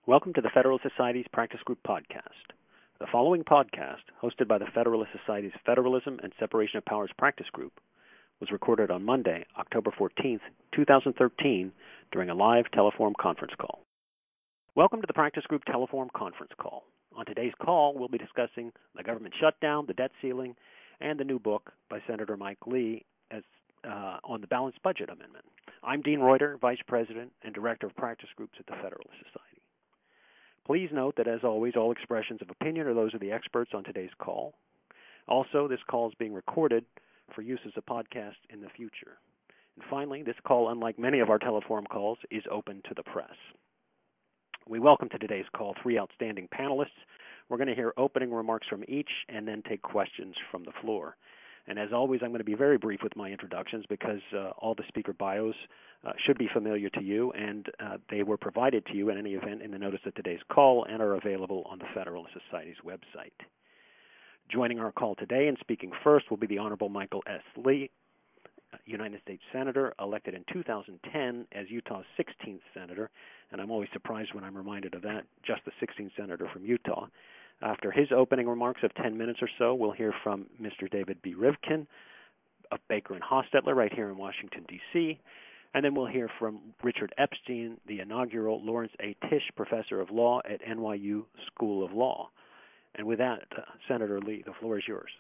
Welcome to the Federalist Society's Practice Group podcast. The following podcast, hosted by the Federalist Society's Federalism and Separation of Powers Practice Group, was recorded on Monday, October 14th, 2013, during a live Teleform conference call. Welcome to the Practice Group Teleform conference call. On today's call, we'll be discussing the government shutdown, the debt ceiling, and the new book by Senator Mike Lee on the Balanced Budget Amendment. I'm Dean Reuter, Vice President and Director of Practice Groups at the Federalist Society. Please note that, as always, all expressions of opinion are those of the experts on today's call. Also, this call is being recorded for use as a podcast in the future. And finally, this call, unlike many of our Teleform calls, is open to the press. We welcome to today's call three outstanding panelists. We're going to hear opening remarks from each and then take questions from the floor. And as always, I'm going to be very brief with my introductions because all the speaker bios should be familiar to you, and they were provided to you in any event in the notice of today's call and are available on the Federalist Society's website. Joining our call today and speaking first will be the Honorable Michael S. Lee, United States Senator, elected in 2010 as Utah's 16th Senator, and I'm always surprised when I'm reminded of that, just the 16th Senator from Utah. After his opening remarks of 10 minutes or so, we'll hear from Mr. David B. Rivkin of Baker and Hostetler right here in Washington, D.C., and then we'll hear from Richard Epstein, the inaugural Lawrence A. Tisch Professor of Law at NYU School of Law. And with that, Senator Lee, the floor is yours.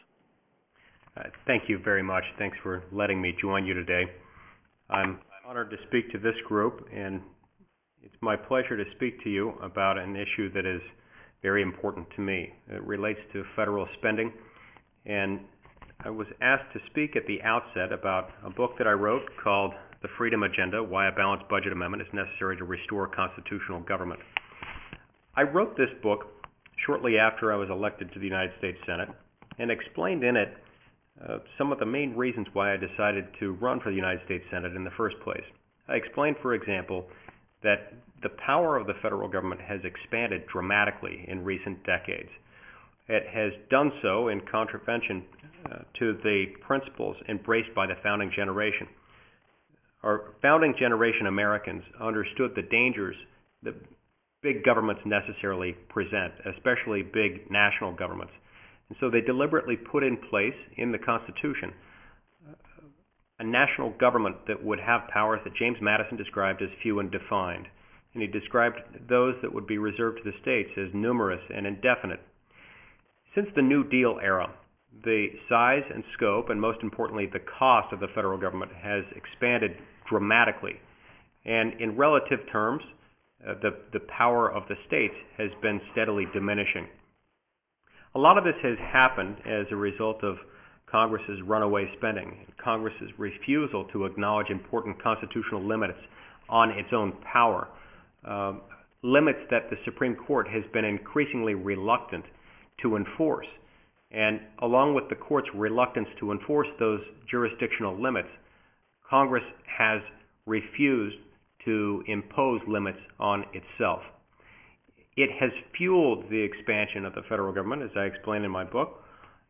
Thank you very much. Thanks for letting me join you today. I'm honored to speak to this group, and it's my pleasure to speak to you about an issue that is very important to me. It relates to federal spending, and I was asked to speak at the outset about a book that I wrote called The Freedom Agenda: Why a Balanced Budget Amendment is Necessary to Restore Constitutional Government. I wrote this book shortly after I was elected to the United States Senate and explained in it some of the main reasons why I decided to run for the United States Senate in the first place. I explained, for example, that the power of the federal government has expanded dramatically in recent decades. It has done so in contravention to the principles embraced by the founding generation. Our founding generation Americans understood the dangers that big governments necessarily present, especially big national governments. And so they deliberately put in place in the Constitution a national government that would have powers that James Madison described as few and defined. And he described those that would be reserved to the states as numerous and indefinite. Since the New Deal era, the size and scope, and most importantly, the cost of the federal government has expanded dramatically. And in relative terms, the power of the states has been steadily diminishing. A lot of this has happened as a result of Congress's runaway spending, Congress's refusal to acknowledge important constitutional limits on its own power, limits that the Supreme Court has been increasingly reluctant to enforce. And along with the court's reluctance to enforce those jurisdictional limits, Congress has refused to impose limits on itself. It has fueled the expansion of the federal government, as I explained in my book,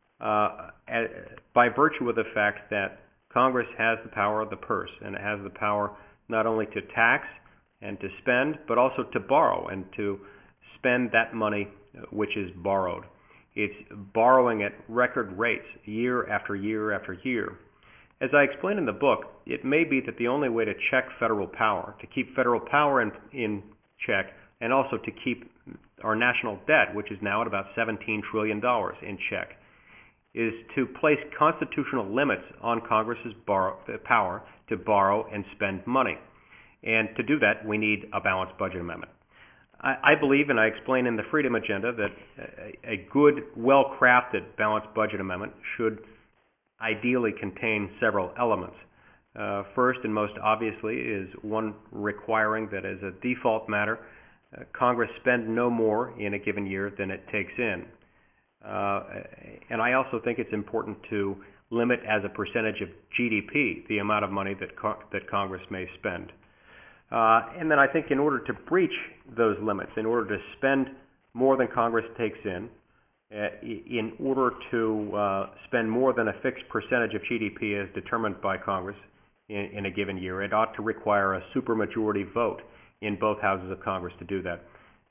by virtue of the fact that Congress has the power of the purse, and it has the power not only to tax and to spend, but also to borrow and to spend that money which is borrowed. It's borrowing at record rates year after year after year. As I explained in the book, it may be that the only way to check federal power, to keep federal power in check, and also to keep our national debt, which is now at about $17 trillion in check, is to place constitutional limits on Congress's power to borrow and spend money. And to do that, we need a balanced budget amendment. I believe, and I explain in the Freedom Agenda, that a good, well-crafted balanced budget amendment should ideally contain several elements. First and most obviously is one requiring that as a default matter, Congress spend no more in a given year than it takes in. And I also think it's important to limit as a percentage of GDP the amount of money that Congress may spend. And then I think in order to breach those limits, in order to spend more than Congress takes in order to spend more than a fixed percentage of GDP as determined by Congress in a given year, it ought to require a supermajority vote in both houses of Congress to do that.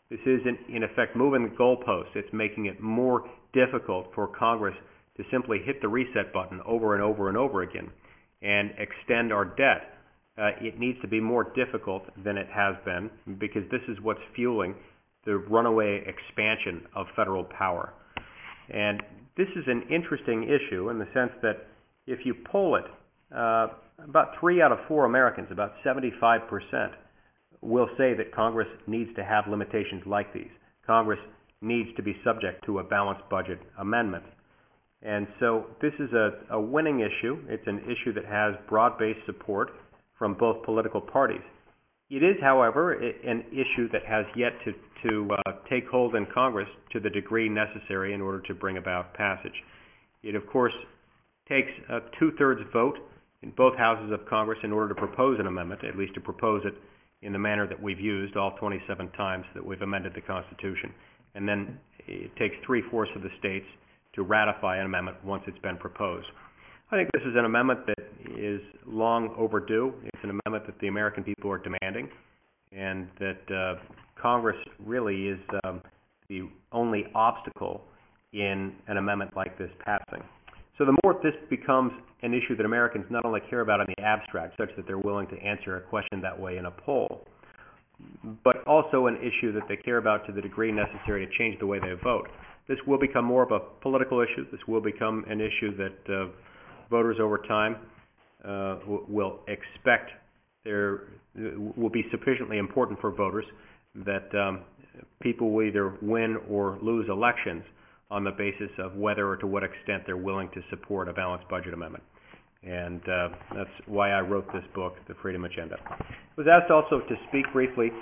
This is, in effect, moving the goalposts. It's making it more difficult for Congress to simply hit the reset button over and over and over again and extend our debt. It needs to be more difficult than it has been, because this is what's fueling the runaway expansion of federal power. And this is an interesting issue in the sense that if you poll it, about 3 out of 4 Americans, about 75%, will say that Congress needs to have limitations like these. Congress needs to be subject to a balanced budget amendment. And so this is a winning issue. It's an issue that has broad-based support from both political parties. It is, however, an issue that has yet to take hold in Congress to the degree necessary in order to bring about passage. It, of course, takes a 2/3 vote in both houses of Congress in order to propose an amendment, at least to propose it in the manner that we've used all 27 times that we've amended the Constitution. And then it takes 3/4 of the states to ratify an amendment once it's been proposed. I think this is an amendment that is long overdue. It's an amendment that the American people are demanding, and that Congress really is the only obstacle in an amendment like this passing. So the more this becomes an issue that Americans not only care about in the abstract, such that they're willing to answer a question that way in a poll, but also an issue that they care about to the degree necessary to change the way they vote, this will become more of a political issue. This will become an issue that voters over time will expect will be sufficiently important for voters that people will either win or lose elections on the basis of whether or to what extent they're willing to support a balanced budget amendment. And that's why I wrote this book, The Freedom Agenda. I was asked also to speak briefly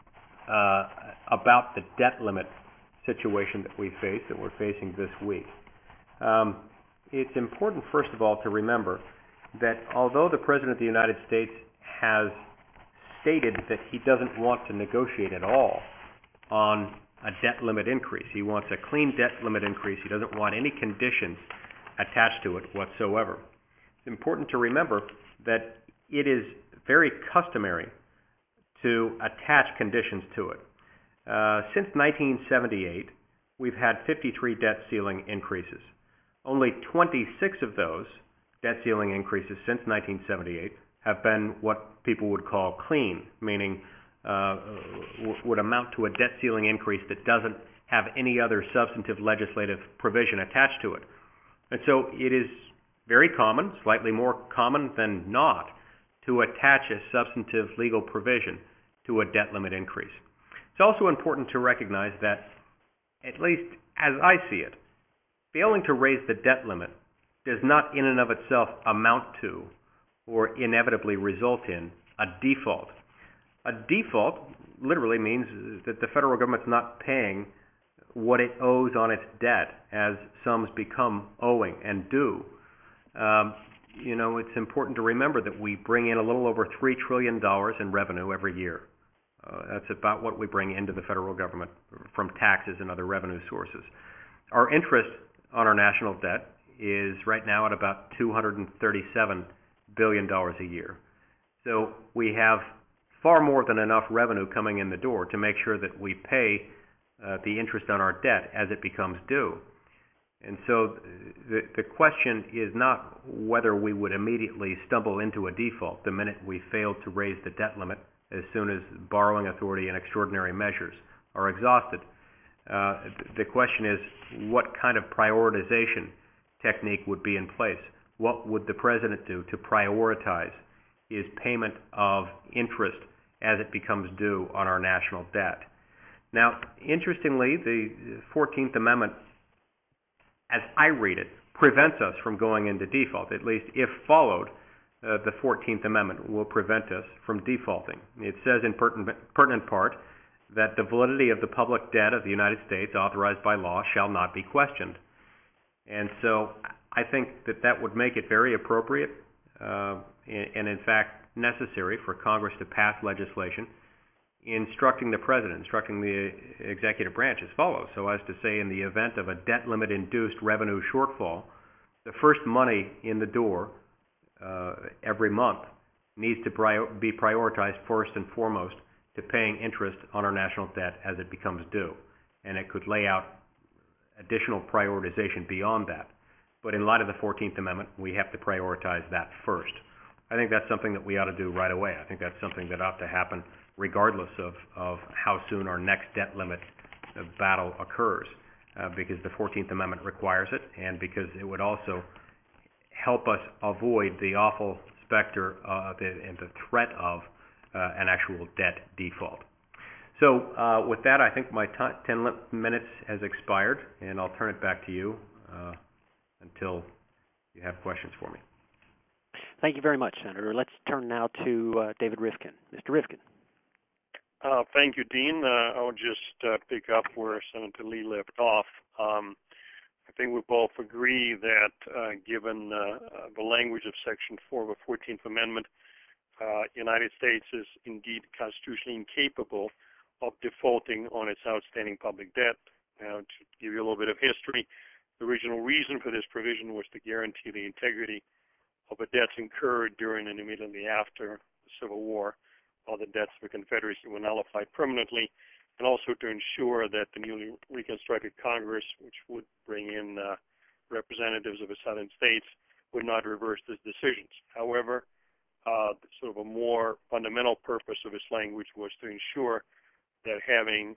about the debt limit situation that we face, that we're facing this week. It's important, first of all, to remember that although the President of the United States has stated that he doesn't want to negotiate at all on a debt limit increase, he wants a clean debt limit increase, he doesn't want any conditions attached to it whatsoever. It's important to remember that it is very customary to attach conditions to it. Since 1978, we've had 53 debt ceiling increases. Only 26 of those debt ceiling increases since 1978 have been what people would call clean, meaning would amount to a debt ceiling increase that doesn't have any other substantive legislative provision attached to it. And so it is very common, slightly more common than not, to attach a substantive legal provision to a debt limit increase. It's also important to recognize that, at least as I see it, failing to raise the debt limit does not in and of itself amount to or inevitably result in a default. A default literally means that the federal government's not paying what it owes on its debt as sums become owing and due. It's important to remember that we bring in a little over $3 trillion in revenue every year. That's about what we bring into the federal government from taxes and other revenue sources. Our interest on our national debt is right now at about $237 billion a year. So we have far more than enough revenue coming in the door to make sure that we pay the interest on our debt as it becomes due. And so the question is not whether we would immediately stumble into a default the minute we fail to raise the debt limit as soon as borrowing authority and extraordinary measures are exhausted. The question is, what kind of prioritization technique would be in place? What would the president do to prioritize his payment of interest as it becomes due on our national debt? Now, interestingly, the 14th Amendment, as I read it, prevents us from going into default. At least, if followed, the 14th Amendment will prevent us from defaulting. It says in pertinent part that the validity of the public debt of the United States authorized by law shall not be questioned. And so I think that would make it very appropriate and in fact necessary for Congress to pass legislation instructing the president, instructing the executive branch as follows, so as to say in the event of a debt limit-induced revenue shortfall, the first money in the door every month needs to be prioritized first and foremost to paying interest on our national debt as it becomes due. And it could lay out additional prioritization beyond that. But in light of the 14th Amendment, we have to prioritize that first. I think that's something that we ought to do right away. I think that's something that ought to happen regardless of how soon our next debt limit battle occurs, because the 14th Amendment requires it, and because it would also help us avoid the awful specter and the threat of an actual debt default. So with that, I think my 10 minutes has expired, and I'll turn it back to you until you have questions for me. Thank you very much, Senator. Let's turn now to David Rivkin. Mr. Rivkin. Thank you, Dean. I'll just pick up where Senator Lee left off. I think we both agree that given the language of Section 4 of the 14th Amendment, United States is indeed constitutionally incapable of defaulting on its outstanding public debt. Now, to give you a little bit of history, the original reason for this provision was to guarantee the integrity of the debts incurred during and immediately after the Civil War, while the debts of the Confederacy were nullified permanently, and also to ensure that the newly reconstructed Congress, which would bring in representatives of the southern states, would not reverse these decisions. However, sort of a more fundamental purpose of this language was to ensure that having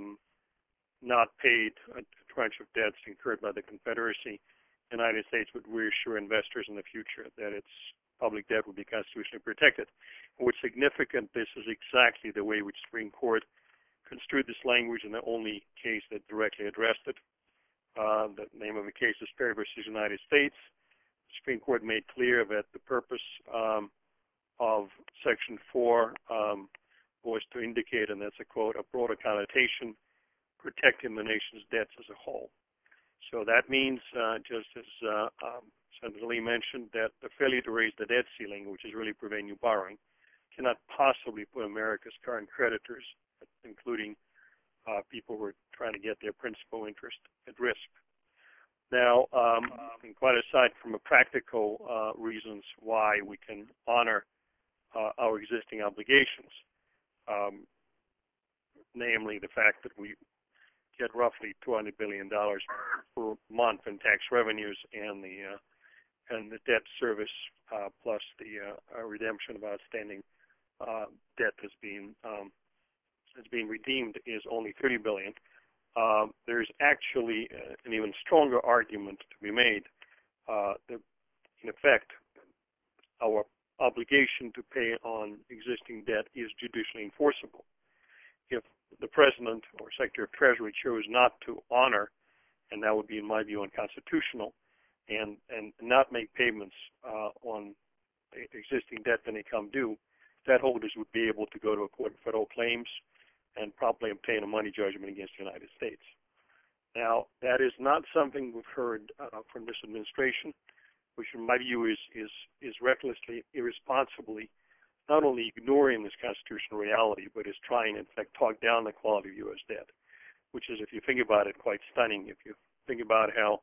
not paid a tranche of debts incurred by the Confederacy, the United States would reassure investors in the future that its public debt would be constitutionally protected. What's significant, this is exactly the way which Supreme Court construed this language in the only case that directly addressed it. The name of the case is Perry versus United States. The Supreme Court made clear that the purpose of Section 4 was to indicate, and that's a quote, a broader connotation, protecting the nation's debts as a whole. So that means, just as Senator Lee mentioned, that the failure to raise the debt ceiling, which is really preventing new borrowing, cannot possibly put America's current creditors, including people who are trying to get their principal interest, at risk. Now, and quite aside from the practical reasons why we can honor our existing obligations, namely the fact that we get roughly $200 billion per month in tax revenues, and the debt service plus the redemption of outstanding debt that's being redeemed is only $30 billion. There's actually an even stronger argument to be made that, in effect, our obligation to pay on existing debt is judicially enforceable. If the President or Secretary of Treasury chose not to honor, and that would be, in my view, unconstitutional, and not make payments on existing debt when they come due, debt holders would be able to go to a court of federal claims and probably obtain a money judgment against the United States. Now, that is not something we've heard from this administration, which in my view is recklessly, irresponsibly, not only ignoring this constitutional reality, but is trying, in fact, talk down the quality of U.S. debt, which is, if you think about it, quite stunning. If you think about how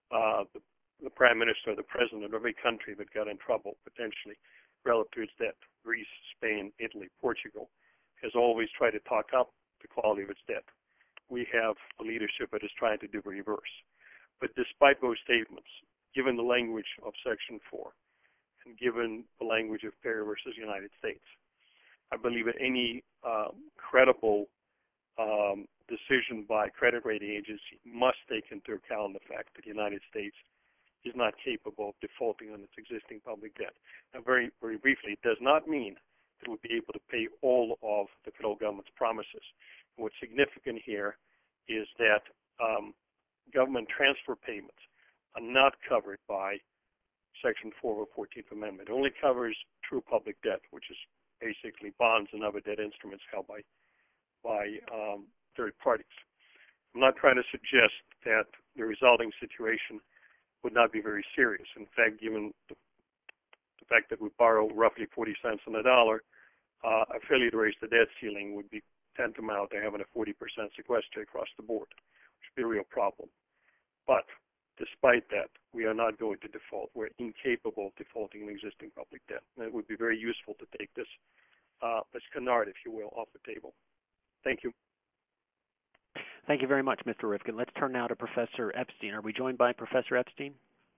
the Prime Minister or the President of every country that got in trouble, potentially, relative to its debt, Greece, Spain, Italy, Portugal, has always tried to talk up the quality of its debt. We have a leadership that is trying to do the reverse. But despite those statements, given the language of Section 4, and given the language of Perry versus United States, I believe that any credible decision by credit rating agency must take into account the fact that the United States is not capable of defaulting on its existing public debt. Now, very, very briefly, it does not mean that we'll be able to pay all of the federal government's promises. And what's significant here is that government transfer payments are not covered by Section 4 of the 14th Amendment. It only covers true public debt, which is basically bonds and other debt instruments held by third parties. I'm not trying to suggest that the resulting situation would not be very serious. In fact, given the fact that we borrow roughly 40 cents on the dollar, a failure to raise the debt ceiling would be tantamount to having a 40% sequester across the board, which would be a real problem. But despite that, we are not going to default. We're incapable of defaulting in existing public debt. And it would be very useful to take this let's canard, if you will, off the table. Thank you. Thank you very much, Mr. Rivkin. Let's turn now to Professor Epstein. Are we joined by Professor Epstein?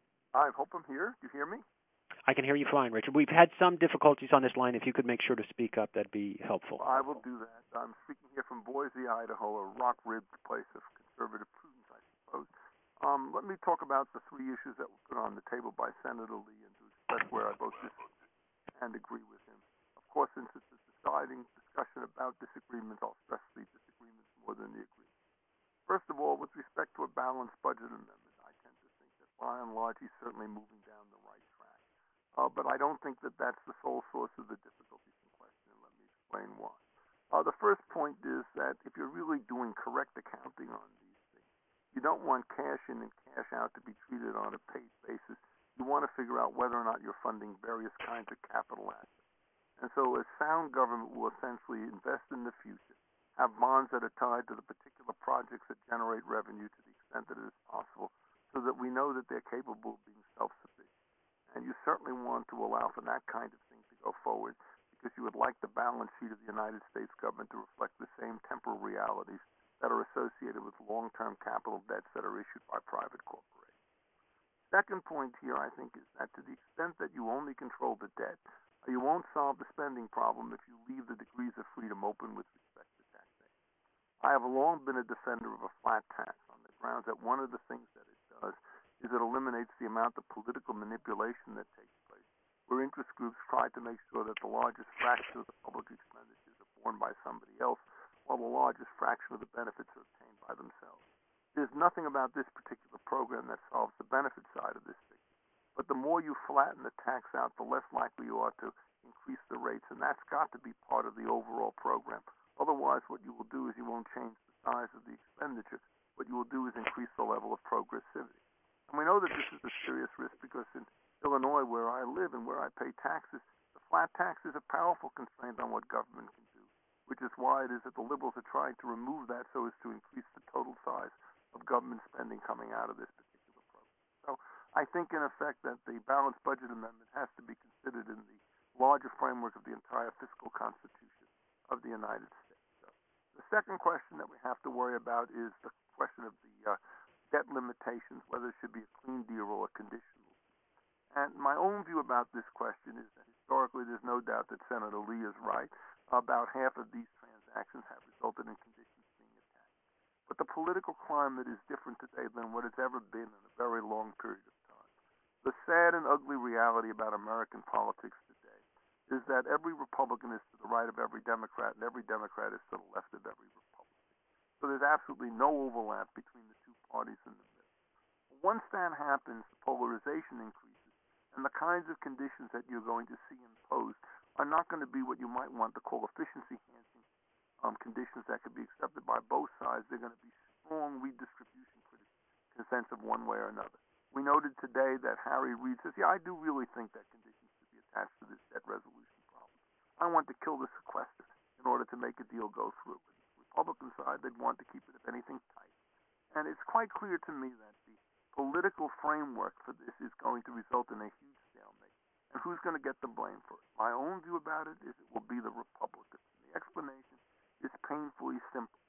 I hope I'm here. Do you hear me? I can hear you fine, Richard. We've had some difficulties on this line. If you could make sure to speak up, that'd be helpful. I will do that. I'm speaking here from Boise, Idaho, a rock-ribbed place of conservative prudence, I suppose. Let me talk about the three issues that were put on the table by Senator Lee and to express where I both disagree and agree with him. Of course, since it's a deciding discussion about disagreements, I'll stress the disagreements more than the agreements. First of all, with respect to a balanced budget amendment, I tend to think that by and large he's certainly moving down the right track. But I don't think that that's the sole source of the difficulties in question, and let me explain why. The first point is that if you're really doing correct accounting on these things, you don't want cash in and cash out to be treated on a paid basis. You want to figure out whether or not you're funding various kinds of capital assets. And so a sound government will essentially invest in the future, have bonds that are tied to the particular projects that generate revenue to the extent that it is possible, so that we know that they're capable of being self-sufficient. And you certainly want to allow for that kind of thing to go forward, because you would like the balance sheet of the United States government to reflect the same temporal realities that are associated with long-term capital debts that are issued by private corporations. Second point here, I think, is that to the extent that you only control the debt, you won't solve the spending problem if you leave the degrees of freedom open with respect to taxation. I have long been a defender of a flat tax on the grounds that one of the things that it does is it eliminates the amount of political manipulation that takes place, where interest groups try to make sure that the largest fraction of the public expenditures are borne by somebody else, while the largest fraction of the benefits are obtained by themselves. There's nothing about this particular program that solves the benefit side of this thing. But the more you flatten the tax out, the less likely you are to increase the rates, and that's got to be part of the overall program. Otherwise, what you will do is you won't change the size of the expenditure. What you will do is increase the level of progressivity. And we know that this is a serious risk because in Illinois, where I live and where I pay taxes, the flat tax is a powerful constraint on what government can do, which is why it is that the liberals are trying to remove that so as to increase the total size of government spending coming out of this particular program. So I think, in effect, that the balanced budget amendment has to be considered in the larger framework of the entire fiscal constitution of the United States. So the second question that we have to worry about is the question of the debt limitations, whether it should be a clean deal or a conditional. And my own view about this question is that historically there's no doubt that Senator Lee is right. About half of these transactions have resulted in conditions being attached. But the political climate is different today than what it's ever been in a very long period of time. The sad and ugly reality about American politics today is that every Republican is to the right of every Democrat, and every Democrat is to the left of every Republican. So there's absolutely no overlap between the two parties in the middle. Once that happens, the polarization increases, and the kinds of conditions that you're going to see imposed are not going to be what you might want to call efficiency-enhancing conditions that could be accepted by both sides. They're going to be strong redistribution consents of one way or another. We noted today that Harry Reid says, I do really think that conditions should be attached to this debt resolution problem. I want to kill the sequester in order to make a deal go through. But the Republican side, they'd want to keep it, if anything, tight. And it's quite clear to me that the political framework for this is going to result in a huge stalemate. And who's going to get the blame for it? My own view about it is it will be the Republicans. The explanation is painfully simple.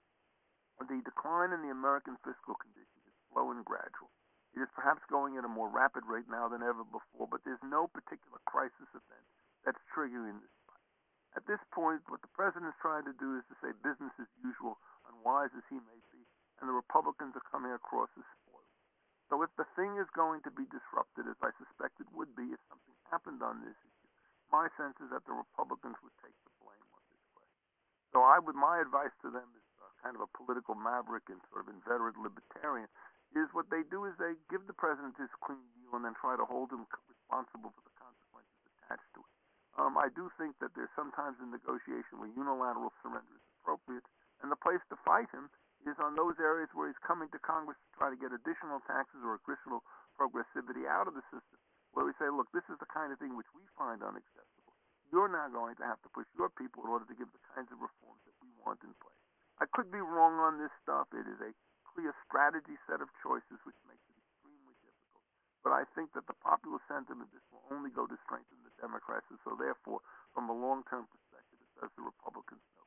The decline in the American fiscal condition is slow and gradual. It is perhaps going at a more rapid rate now than ever before, but there's no particular crisis event that's triggering this spike. At this point, what the president is trying to do is to say business as usual, unwise as he may be, and the Republicans are coming across as spoiled. So if the thing is going to be disrupted, as I suspect it would be if something happened on this issue, my sense is that the Republicans would take the blame on this question. So my advice to them is kind of a political maverick and sort of inveterate libertarian, is what they do is they give the president this clean deal and then try to hold him responsible for the consequences attached to it. I do think that there's sometimes in negotiation where unilateral surrender is appropriate, and the place to fight him is on those areas where he's coming to Congress to try to get additional taxes or additional progressivity out of the system, where we say, look, this is the kind of thing which we find unacceptable. You're now going to have to push your people in order to give the kinds of reforms that we want in place. I could be wrong on this stuff. It is a clear strategy set of choices which makes it extremely difficult. But I think that the popular sentiment this will only go to strengthen the Democrats, and so therefore, from a long-term perspective, it's as the Republicans know.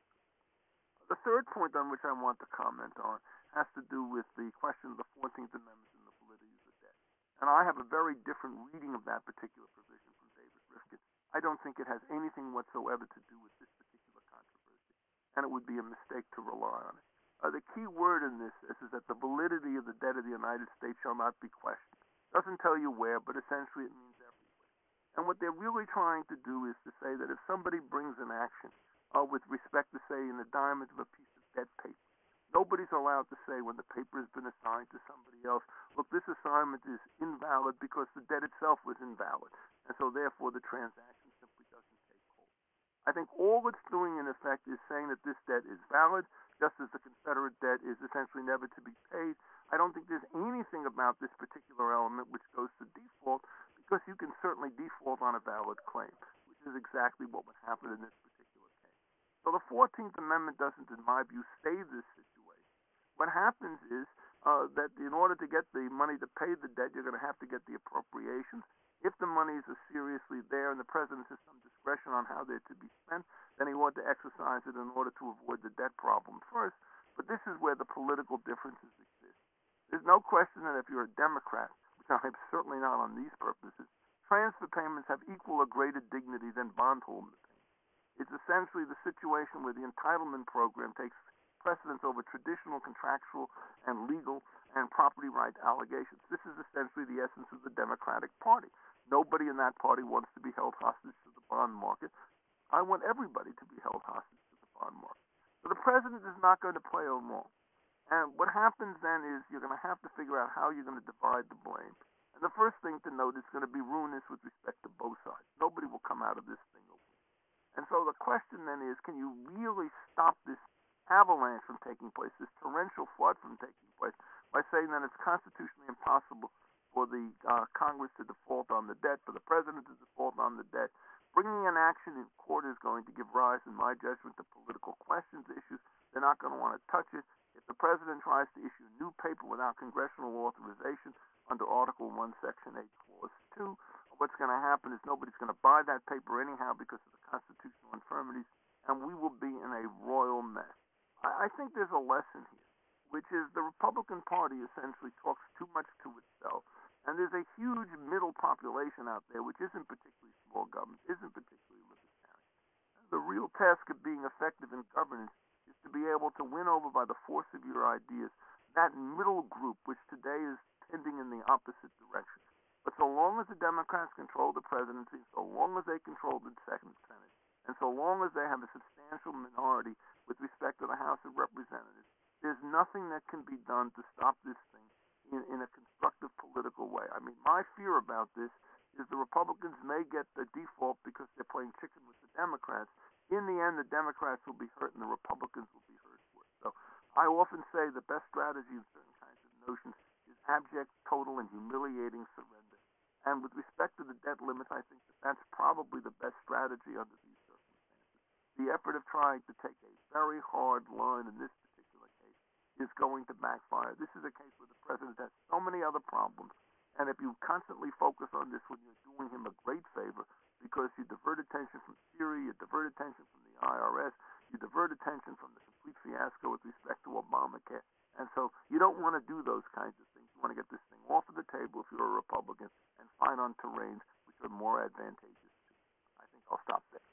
The third point on which I want to comment on has to do with the question of the 14th Amendment and the validity of the debt. And I have a very different reading of that particular provision from David Rifkin. I don't think it has anything whatsoever to do with this particular controversy, and it would be a mistake to rely on it. The key word in this is that the validity of the debt of the United States shall not be questioned. Doesn't tell you where, but essentially it means everywhere. And what they're really trying to do is to say that if somebody brings an action with respect to, say, an assignment of a piece of debt paper, nobody's allowed to say when the paper has been assigned to somebody else, look, this assignment is invalid because the debt itself was invalid, and so therefore the transaction simply doesn't take hold. I think all it's doing, in effect, is saying that this debt is valid, just as the Confederate debt is essentially never to be paid. I don't think there's anything about this particular element which goes to default, because you can certainly default on a valid claim, which is exactly what would happen in this particular case. So the 14th Amendment doesn't, in my view, save this situation. What happens is that in order to get the money to pay the debt, you're going to have to get the appropriations. If the monies are seriously there and the president has some discretion on how they're to be spent, then he ought to exercise it in order to avoid the debt problem first. But this is where the political differences exist. There's no question that if you're a Democrat, which I'm certainly not on these purposes, transfer payments have equal or greater dignity than bondholder payments. It's essentially the situation where the entitlement program takes precedence over traditional contractual and legal and property right allegations. This is essentially the essence of the Democratic Party. Nobody in that party wants to be held hostage to the bond market. I want everybody to be held hostage to the bond market. So the president is not going to play along. And what happens then is you're going to have to figure out how you're going to divide the blame. And the first thing to note is going to be ruinous with respect to both sides. Nobody will come out of this thing open. And so the question then is, can you really stop this avalanche from taking place, this torrential flood from taking place, by saying that it's constitutionally impossible for the Congress to default on the debt, for the president to default on the debt? Bringing an action in court is going to give rise, in my judgment, to political questions, issues. They're not going to want to touch it. If the president tries to issue new paper without congressional authorization under Article 1, Section 8, Clause 2, what's going to happen is nobody's going to buy that paper anyhow because of the constitutional infirmities, and we will be in a royal mess. I think there's a lesson here, which is the Republican Party essentially talks too much to itself. And there's a huge middle population out there which isn't particularly small government, isn't particularly libertarian. The real task of being effective in governance is to be able to win over by the force of your ideas that middle group which today is tending in the opposite direction. But so long as the Democrats control the presidency, so long as they control the Second Senate, and so long as they have a substantial minority with respect to the House of Representatives, there's nothing that can be done to stop this thing in a constructive political way. I mean, my fear about this is the Republicans may get the default because they're playing chicken with the Democrats. In the end, the Democrats will be hurt and the Republicans will be hurt for it. So I often say the best strategy in certain kinds of notions is abject, total, and humiliating surrender. And with respect to the debt limits, I think that that's probably the best strategy under these circumstances. The effort of trying to take a very hard line in this particular case is going to backfire. This is a case where the president has so many other problems, and if you constantly focus on this one, you're doing him a great favor because you divert attention from Syria, you divert attention from the IRS, you divert attention from the complete fiasco with respect to Obamacare. And so you don't want to do those kinds of things. You want to get this thing off of the table if you're a Republican and find on terrains which are more advantageous to you. I think I'll stop there.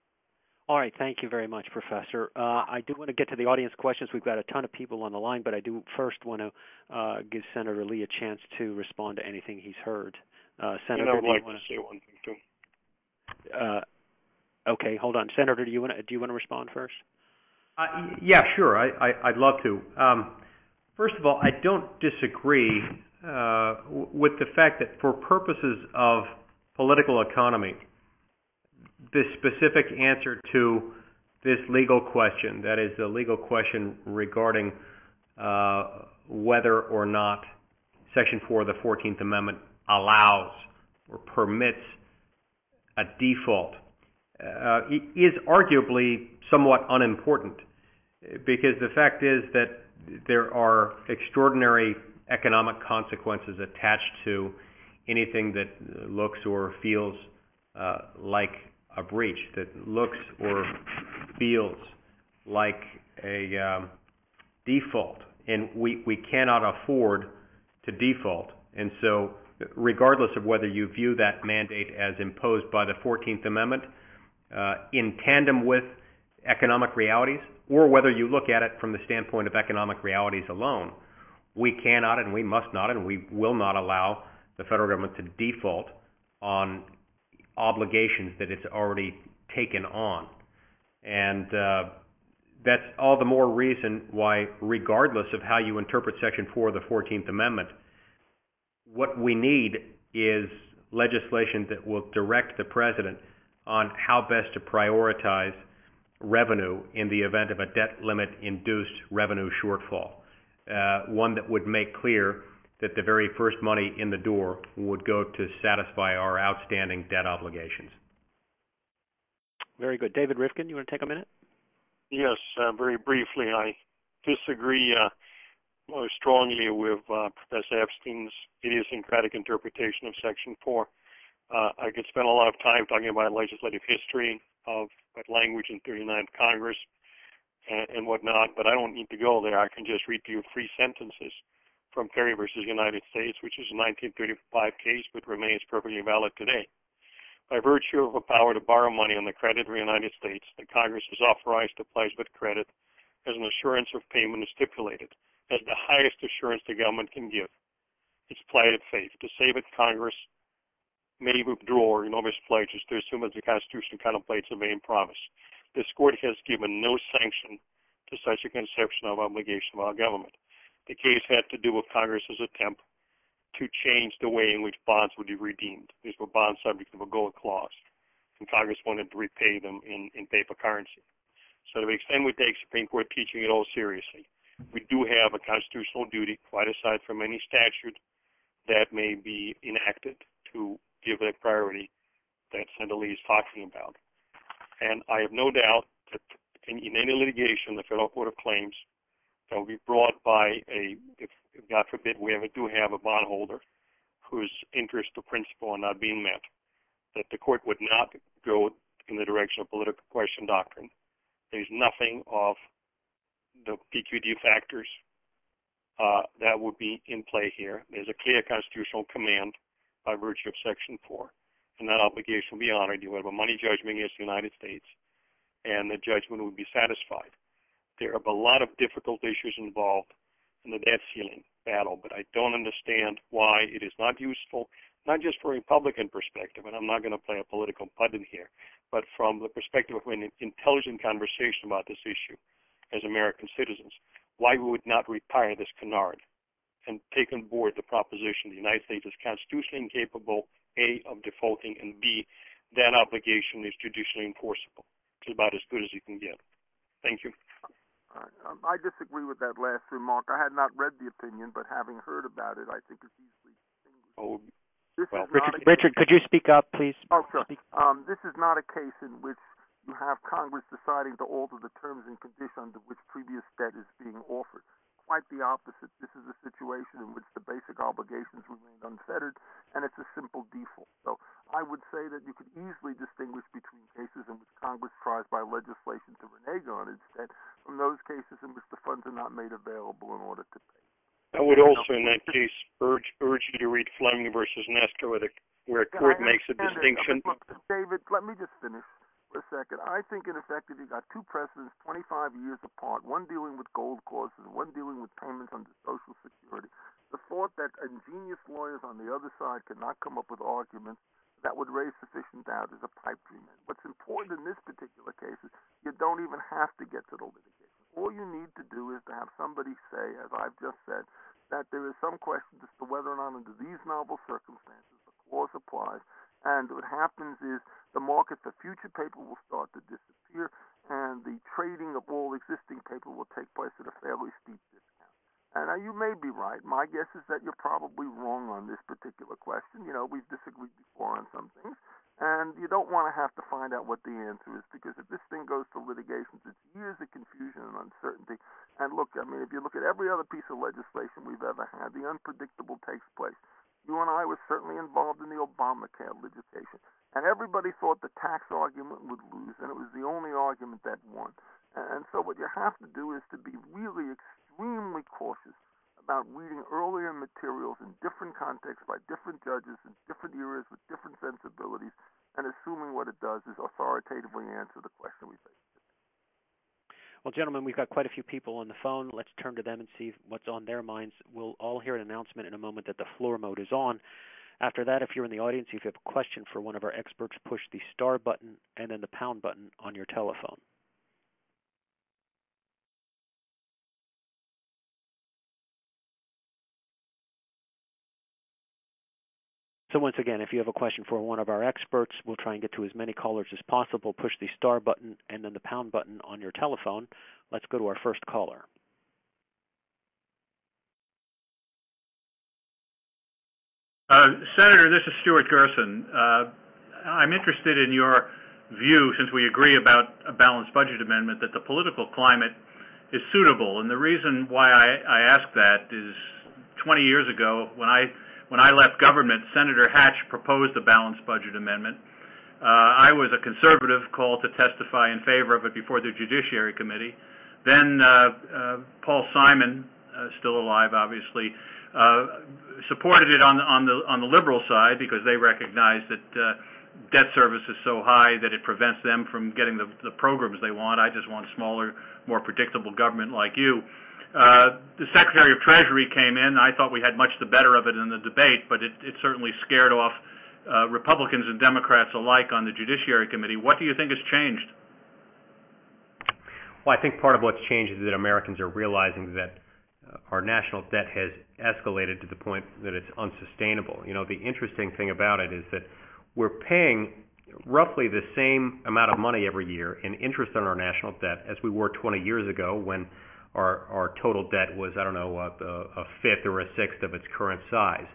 All right. Thank you very much, Professor. I do want to get to the audience questions. We've got a ton of people on the line, but I do first want to give Senator Lee a chance to respond to anything he's heard. Senator, I would like to say one thing, too. Okay, hold on. Senator, do you want to respond first? Yeah, sure. I'd love to. First of all, I don't disagree with the fact that for purposes of political economy, the specific answer to this legal question, that is the legal question regarding whether or not Section 4 of the 14th Amendment allows or permits a default, is arguably somewhat unimportant, because the fact is that there are extraordinary economic consequences attached to anything that looks or feels like a breach, that looks or feels like a default, and we cannot afford to default. And so, regardless of whether you view that mandate as imposed by the 14th Amendment in tandem with economic realities, or whether you look at it from the standpoint of economic realities alone, we cannot and we must not and we will not allow the federal government to default on obligations that it's already taken on. And that's all the more reason why, regardless of how you interpret Section 4 of the 14th Amendment, what we need is legislation that will direct the president on how best to prioritize revenue in the event of a debt limit-induced revenue shortfall. One that would make clear that the very first money in the door would go to satisfy our outstanding debt obligations. Very good. David Rivkin, you want to take a minute? Yes, very briefly, I disagree most strongly with Professor Epstein's idiosyncratic interpretation of Section 4. I could spend a lot of time talking about legislative history of that language in 39th Congress and whatnot, but I don't need to go there. I can just read to you 3 sentences from Perry versus United States, which is a 1935 case but remains perfectly valid today. By virtue of a power to borrow money on the credit of the United States, the Congress is authorized to pledge that credit as an assurance of payment is stipulated as the highest assurance the government can give. It's plighted faith. To say that Congress may withdraw enormous pledges to assume that the Constitution contemplates a vain promise. This court has given no sanction to such a conception of obligation of our government. The case had to do with Congress's attempt to change the way in which bonds would be redeemed. These were bonds subject to a gold clause, and Congress wanted to repay them in paper currency. So to the extent we take Supreme Court teaching it all seriously, we do have a constitutional duty, quite aside from any statute that may be enacted, to give that priority that Senator Lee is talking about. And I have no doubt that in any litigation, the Federal Court of Claims that will be brought by if God forbid we ever do have a bondholder whose interest or principle are not being met, that the court would not go in the direction of political question doctrine. There's nothing of the PQD factors that would be in play here. There's a clear constitutional command by virtue of Section 4, and that obligation will be honored. You have a money judgment against the United States, and the judgment would be satisfied. There are a lot of difficult issues involved in the debt ceiling battle, but I don't understand why it is not useful, not just from a Republican perspective, and I'm not going to play a political pundit here, but from the perspective of an intelligent conversation about this issue as American citizens, why we would not retire this canard and take on board the proposition the United States is constitutionally incapable, A, of defaulting, and B, that obligation is judicially enforceable. It's about as good as you can get. Thank you. I disagree with that last remark. I had not read the opinion, but having heard about it, I think it's easily distinguished. Richard, could you speak up, please? Oh, sure. This is not a case in which you have Congress deciding to alter the terms and conditions under which previous debt is being offered. Quite the opposite. This is a situation in which the basic obligations remain unfettered, and it's a simple default. So I would say that you could easily distinguish between cases in which Congress tries by legislation to renege on its debt from those cases in which the funds are not made available in order to pay. I would also, in that case, urge you to read Fleming versus Nestor, where a court makes a distinction. Look, David, let me just finish for a second. I think, in effect, if you got 2 precedents 25 years apart, one dealing with gold clauses and one dealing with payments under Social Security, the thought that ingenious lawyers on the other side could not come up with arguments that would raise sufficient doubt is a pipe dream. What's important in this particular case is you don't even have to get to the litigation. All you need to do is to have somebody say, as I've just said, that there is some question as to whether or not under these novel circumstances the clause applies. And what happens is the market for future paper will start to disappear, and the trading of all existing paper will take place at a fairly steep discount. And now you may be right. My guess is that you're probably wrong on this particular question. You know, we've disagreed before on some things, and you don't want to have to find out what the answer is, because if this thing goes to litigations, it's years of confusion and uncertainty. And look, I mean, if you look at every other piece of legislation we've ever had, the unpredictable takes place. You and I were certainly involved in the Obamacare legislation. And everybody thought the tax argument would lose, and it was the only argument that won. And so what you have to do is to be really extremely cautious about reading earlier materials in different contexts by different judges in different eras with different sensibilities, and assuming what it does is authoritatively answer the question we face. Well, gentlemen, we've got quite a few people on the phone. Let's turn to them and see what's on their minds. We'll all hear an announcement in a moment that the floor mode is on. After that, if you're in the audience, if you have a question for one of our experts, push the star button and then the pound button on your telephone. So once again, if you have a question for one of our experts, we'll try and get to as many callers as possible. Push the star button and then the pound button on your telephone. Let's go to our first caller. Senator, this is Stuart Gerson. I'm interested in your view, since we agree about a balanced budget amendment, that the political climate is suitable. And the reason why I ask that is 20 years ago, when I left government, Senator Hatch proposed a balanced budget amendment. I was a conservative called to testify in favor of it before the Judiciary Committee. Then Paul Simon, still alive obviously, supported it on the liberal side because they recognize that debt service is so high that it prevents them from getting the programs they want. I just want smaller, more predictable government like you. The Secretary of Treasury came in. I thought we had much the better of it in the debate, but it certainly scared off Republicans and Democrats alike on the Judiciary Committee. What do you think has changed? Well, I think part of what's changed is that Americans are realizing that our national debt has escalated to the point that it's unsustainable. You know, the interesting thing about it is that we're paying roughly the same amount of money every year in interest on our national debt as we were 20 years ago when our total debt was, I don't know, a fifth or a sixth of its current size.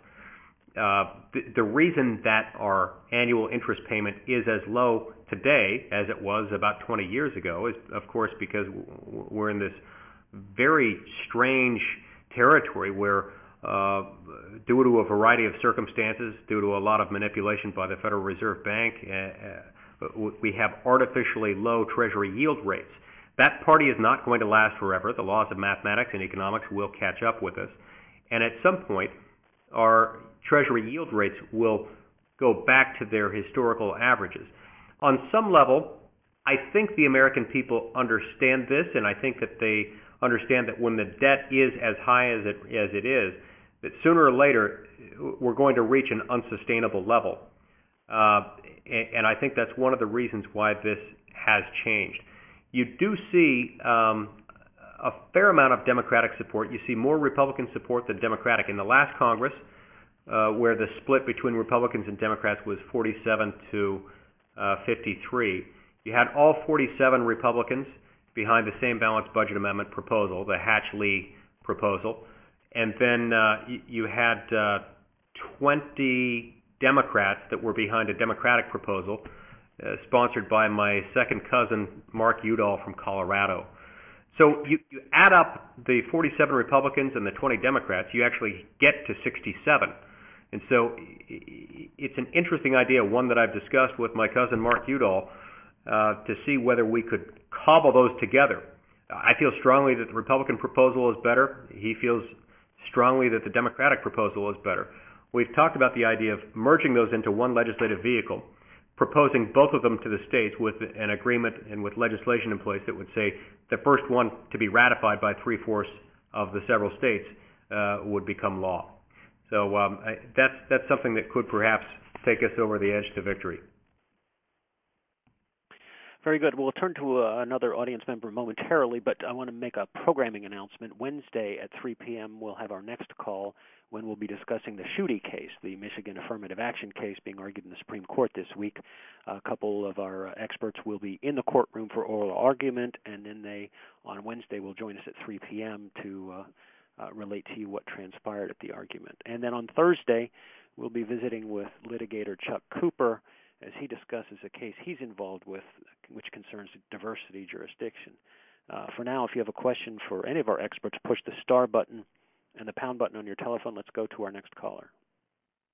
The reason that our annual interest payment is as low today as it was about 20 years ago is, of course, because we're in this very strange territory where, due to a variety of circumstances, due to a lot of manipulation by the Federal Reserve Bank, we have artificially low Treasury yield rates. That party is not going to last forever. The laws of mathematics and economics will catch up with us. And at some point, our Treasury yield rates will go back to their historical averages. On some level, I think the American people understand this, and I think that they understand that when the debt is as high as it is, that sooner or later we're going to reach an unsustainable level. And I think that's one of the reasons why this has changed. You do see a fair amount of Democratic support. You see more Republican support than Democratic. In the last Congress, where the split between Republicans and Democrats was 47 to 53, you had all 47 Republicans behind the same balanced budget amendment proposal, the Hatch-Lee proposal. And then you had 20 Democrats that were behind a Democratic proposal sponsored by my second cousin, Mark Udall from Colorado. So you add up the 47 Republicans and the 20 Democrats, you actually get to 67. And so it's an interesting idea, one that I've discussed with my cousin Mark Udall, to see whether we could cobble those together. I feel strongly that the Republican proposal is better. He feels strongly that the Democratic proposal is better. We've talked about the idea of merging those into one legislative vehicle, proposing both of them to the states with an agreement and with legislation in place that would say the first one to be ratified by 3/4 of the several states would become law. So that's something that could perhaps take us over the edge to victory. Very good. We'll turn to another audience member momentarily, but I want to make a programming announcement. Wednesday at 3 p.m. we'll have our next call when we'll be discussing the Schuette case, the Michigan affirmative action case being argued in the Supreme Court this week. A couple of our experts will be in the courtroom for oral argument, and then on Wednesday, will join us at 3 p.m. to relate to you what transpired at the argument. And then on Thursday, we'll be visiting with litigator Chuck Cooper as he discusses a case he's involved with, which concerns diversity jurisdiction. For now, if you have a question for any of our experts, push the star button and the pound button on your telephone. Let's go to our next caller.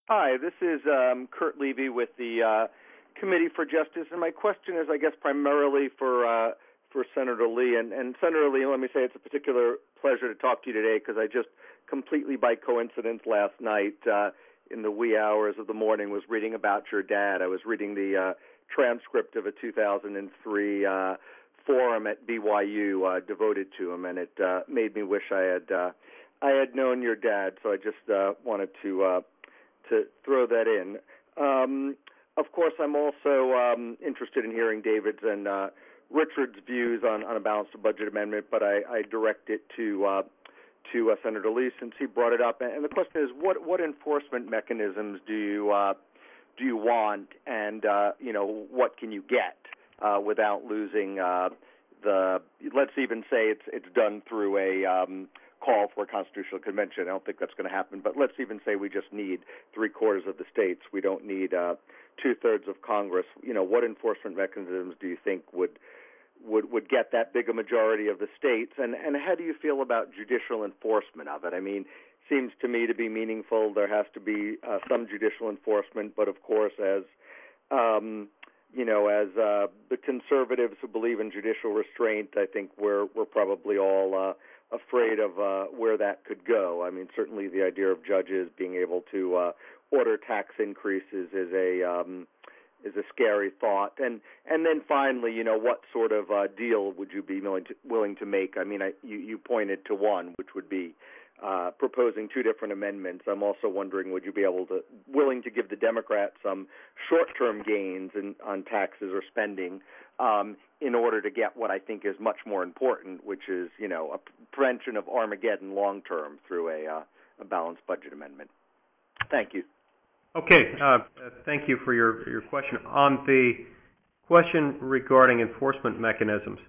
Hi, this is Kurt Levy with the Committee for Justice, and my question is, I guess, primarily for Senator Lee. And Senator Lee, let me say it's a particular pleasure to talk to you today because I just completely by coincidence last night in the wee hours of the morning was reading about your dad. I was reading the transcript of a 2003 forum at BYU devoted to him, and it made me wish I had known your dad. So I just wanted to throw that in. Of course, I'm also interested in hearing David's and Richard's views on a balanced budget amendment, but I direct it to Senator Lee since he brought it up. And the question is, what enforcement mechanisms do you want, and what can you get without losing the? Let's even say it's done through a call for a constitutional convention. I don't think that's going to happen, but let's even say we just need 3/4 of the states. We don't need 2/3 of Congress. What enforcement mechanisms do you think would get that big a majority of the states, and how do you feel about judicial enforcement of it? I mean, seems to me to be meaningful. There has to be some judicial enforcement, but of course, as the conservatives who believe in judicial restraint, I think we're probably all afraid of where that could go. I mean, certainly the idea of judges being able to order tax increases is a scary thought. And then finally, what sort of deal would you be willing to make? I mean, you pointed to one, which would be proposing 2 different amendments. I'm also wondering, would you be willing to give the Democrats some short-term gains on taxes or spending in order to get what I think is much more important, which is, a prevention of Armageddon long-term through a balanced budget amendment? Thank you. Okay, thank you for your question. On the question regarding enforcement mechanisms,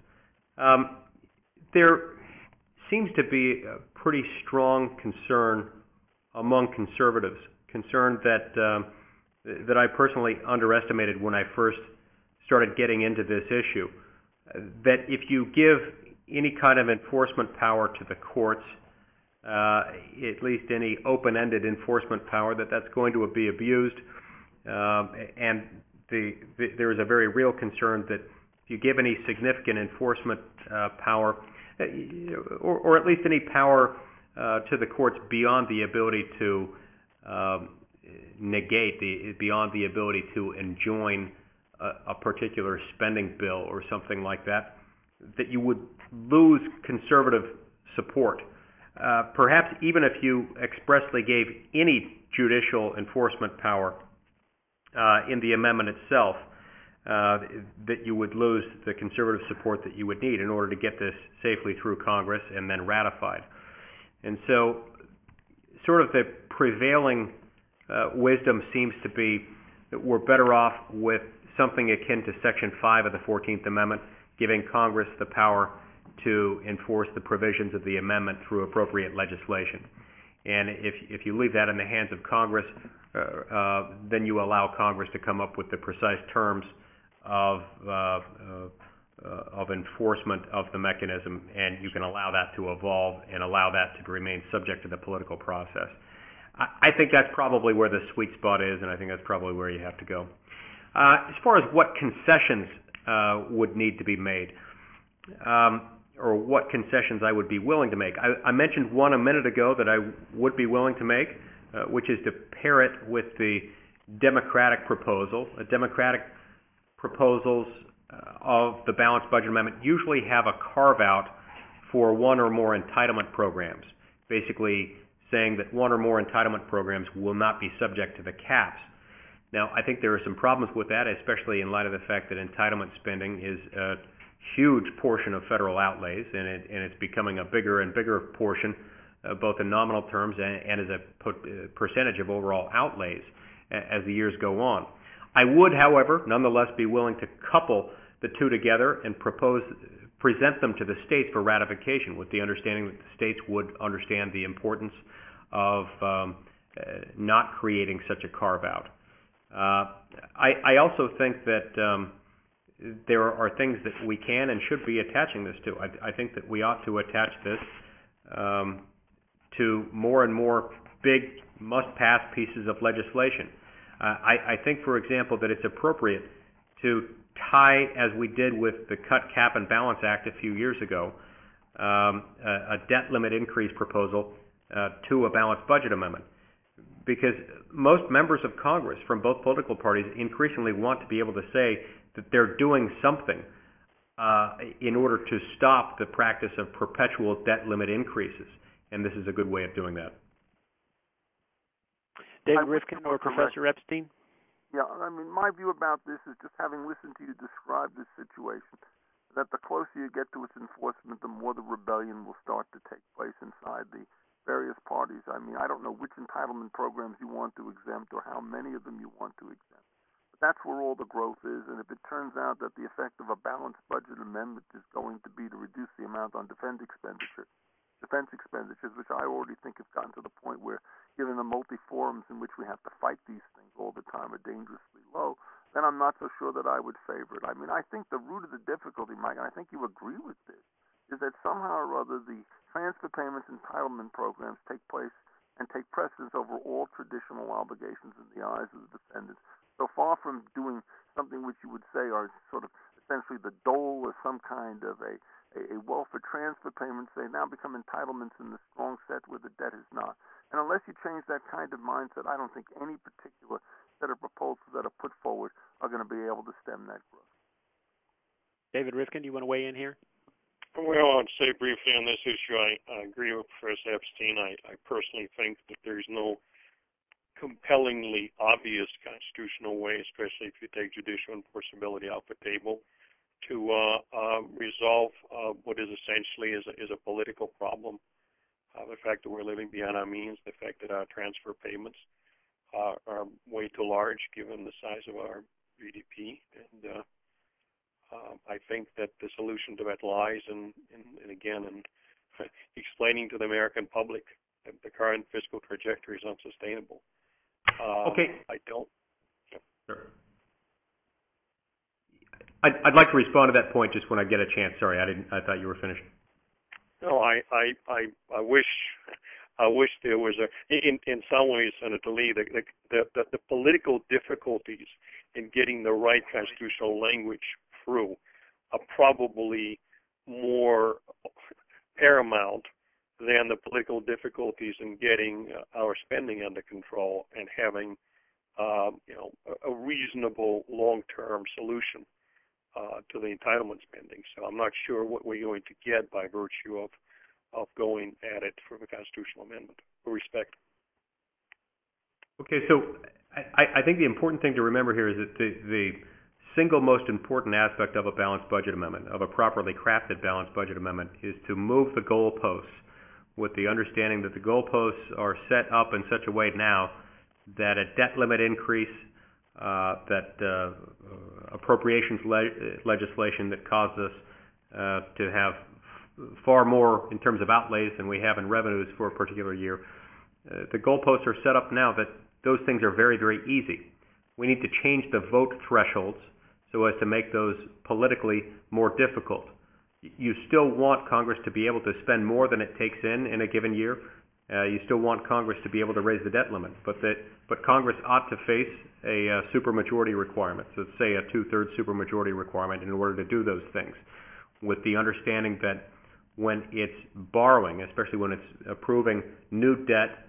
there seems to be a pretty strong concern among conservatives, concern that I personally underestimated when I first started getting into this issue, that if you give any kind of enforcement power to the courts, at least any open-ended enforcement power, that's going to be abused, and there is a very real concern that if you give any significant enforcement power, or at least any power to the courts beyond the ability to negate, beyond the ability to enjoin a particular spending bill or something like that you would lose conservative support. Perhaps even if you expressly gave any judicial enforcement power in the amendment itself, that you would lose the conservative support that you would need in order to get this safely through Congress and then ratified. And so sort of the prevailing wisdom seems to be that we're better off with something akin to Section 5 of the 14th Amendment, giving Congress the power to enforce the provisions of the amendment through appropriate legislation. And if you leave that in the hands of Congress, then you allow Congress to come up with the precise terms of enforcement of the mechanism, and you can allow that to evolve and allow that to remain subject to the political process. I think that's probably where the sweet spot is, and I think that's probably where you have to go. As far as what concessions would need to be made, or what concessions I would be willing to make, I mentioned one a minute ago that I would be willing to make, which is to pair it with the Democratic proposal. Democratic proposals of the balanced budget amendment usually have a carve-out for one or more entitlement programs, basically saying that one or more entitlement programs will not be subject to the caps. Now, I think there are some problems with that, especially in light of the fact that entitlement spending is a huge portion of federal outlays, and it's becoming a bigger and bigger portion, both in nominal terms and as a percentage of overall outlays as the years go on. I would, however, nonetheless be willing to couple the two together and present them to the states for ratification, with the understanding that the states would understand the importance of not creating such a carve-out. I also think that there are things that we can and should be attaching this to. I think that we ought to attach this to more and more big must-pass pieces of legislation. I think, for example, that it's appropriate to tie, as we did with the Cut, Cap, and Balance Act a few years ago, a debt limit increase proposal to a balanced budget amendment. Because most members of Congress from both political parties increasingly want to be able to say that they're doing something in order to stop the practice of perpetual debt limit increases. And this is a good way of doing that. David Rivkin or Professor Epstein? Yeah, I mean, my view about this is just having listened to you describe this situation, that the closer you get to its enforcement, the more the rebellion will start to take place inside the various parties. I mean, I don't know which entitlement programs you want to exempt or how many of them you want to exempt. But that's where all the growth is, and if it turns out that the effect of a balanced budget amendment is going to be to reduce the amount on defense expenditures, which I already think have gotten to the point where, given the multi-forums in which we have to fight these things all the time, are dangerously low, then I'm not so sure that I would favor it. I mean, I think the root of the difficulty, Mike, and I think you agree with this, is that somehow or other the transfer payments entitlement programs take place and take precedence over all traditional obligations in the eyes of the defendants. So far from doing something which you would say are sort of essentially the dole or some kind of a welfare transfer payments, they now become entitlements in the strong set where the debt is not. And unless you change that kind of mindset, I don't think any particular set of proposals that are put forward are going to be able to stem that growth. David Rivkin, do you want to weigh in here? Well, I'd say briefly on this issue, I agree with Professor Epstein. I personally think that there's no compellingly obvious constitutional way, especially if you take judicial enforceability off the table, to resolve what is essentially is a political problem. The fact that we're living beyond our means, the fact that our transfer payments are way too large given the size of our GDP, and I think that the solution to that lies in explaining to the American public that the current fiscal trajectory is unsustainable. Okay. I don't. Yeah. Sure. I'd like to respond to that point just when I get a chance. Sorry, I thought you were finished. No, I wish there was in some ways, Senator Lee, the political difficulties in getting the right constitutional language through are probably more paramount than the political difficulties in getting our spending under control and having a reasonable long-term solution to the entitlement spending. So I'm not sure what we're going to get by virtue of going at it for the constitutional amendment. With respect. Okay, so I think the important thing to remember here is that the single most important aspect of a balanced budget amendment, of a properly crafted balanced budget amendment, is to move the goalposts with the understanding that the goalposts are set up in such a way now that a debt limit increase, that appropriations legislation that causes us to have far more in terms of outlays than we have in revenues for a particular year. The goalposts are set up now that those things are very, very easy. We need to change the vote thresholds so as to make those politically more difficult. You still want Congress to be able to spend more than it takes in a given year. You still want Congress to be able to raise the debt limit, but Congress ought to face a supermajority requirement, so say a 2/3 supermajority requirement in order to do those things, with the understanding that when it's borrowing, especially when it's approving new debt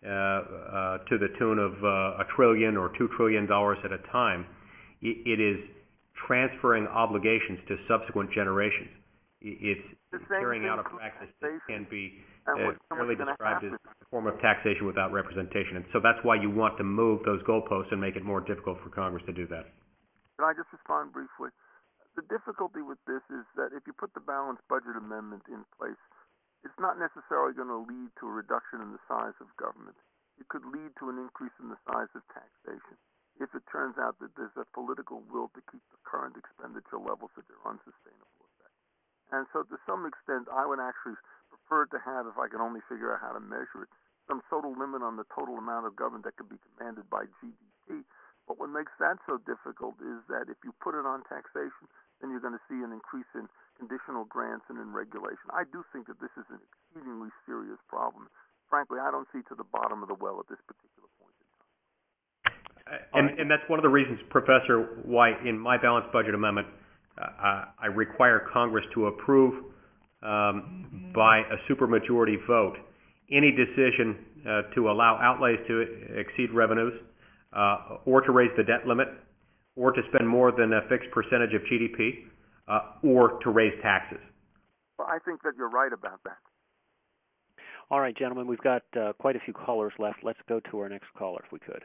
to the tune of $1 trillion or $2 trillion at a time, it is transferring obligations to subsequent generations. It's carrying out a practice that can be fairly described as a form of taxation without representation. And so that's why you want to move those goalposts and make it more difficult for Congress to do that. Can I just respond briefly? The difficulty with this is that if you put the balanced budget amendment in place, it's not necessarily going to lead to a reduction in the size of government. It could lead to an increase in the size of taxation if it turns out that there's a political will to keep the current expenditure levels at their unsustainable effect. And so to some extent, I would actually prefer to have, if I can only figure out how to measure it, some total limit on the total amount of government that could be commanded by GDP. But what makes that so difficult is that if you put it on taxation, then you're going to see an increase in conditional grants and in regulation. I do think that this is an exceedingly serious problem. frankly, I don't see to the bottom of the well at this particular point in time. And that's one of the reasons, Professor, why in my balanced budget amendment, I require Congress to approve by a supermajority vote any decision to allow outlays to exceed revenues, or to raise the debt limit, or to spend more than a fixed percentage of GDP, or to raise taxes. Well, I think that you're right about that. All right, gentlemen, we've got quite a few callers left. Let's go to our next caller, if we could.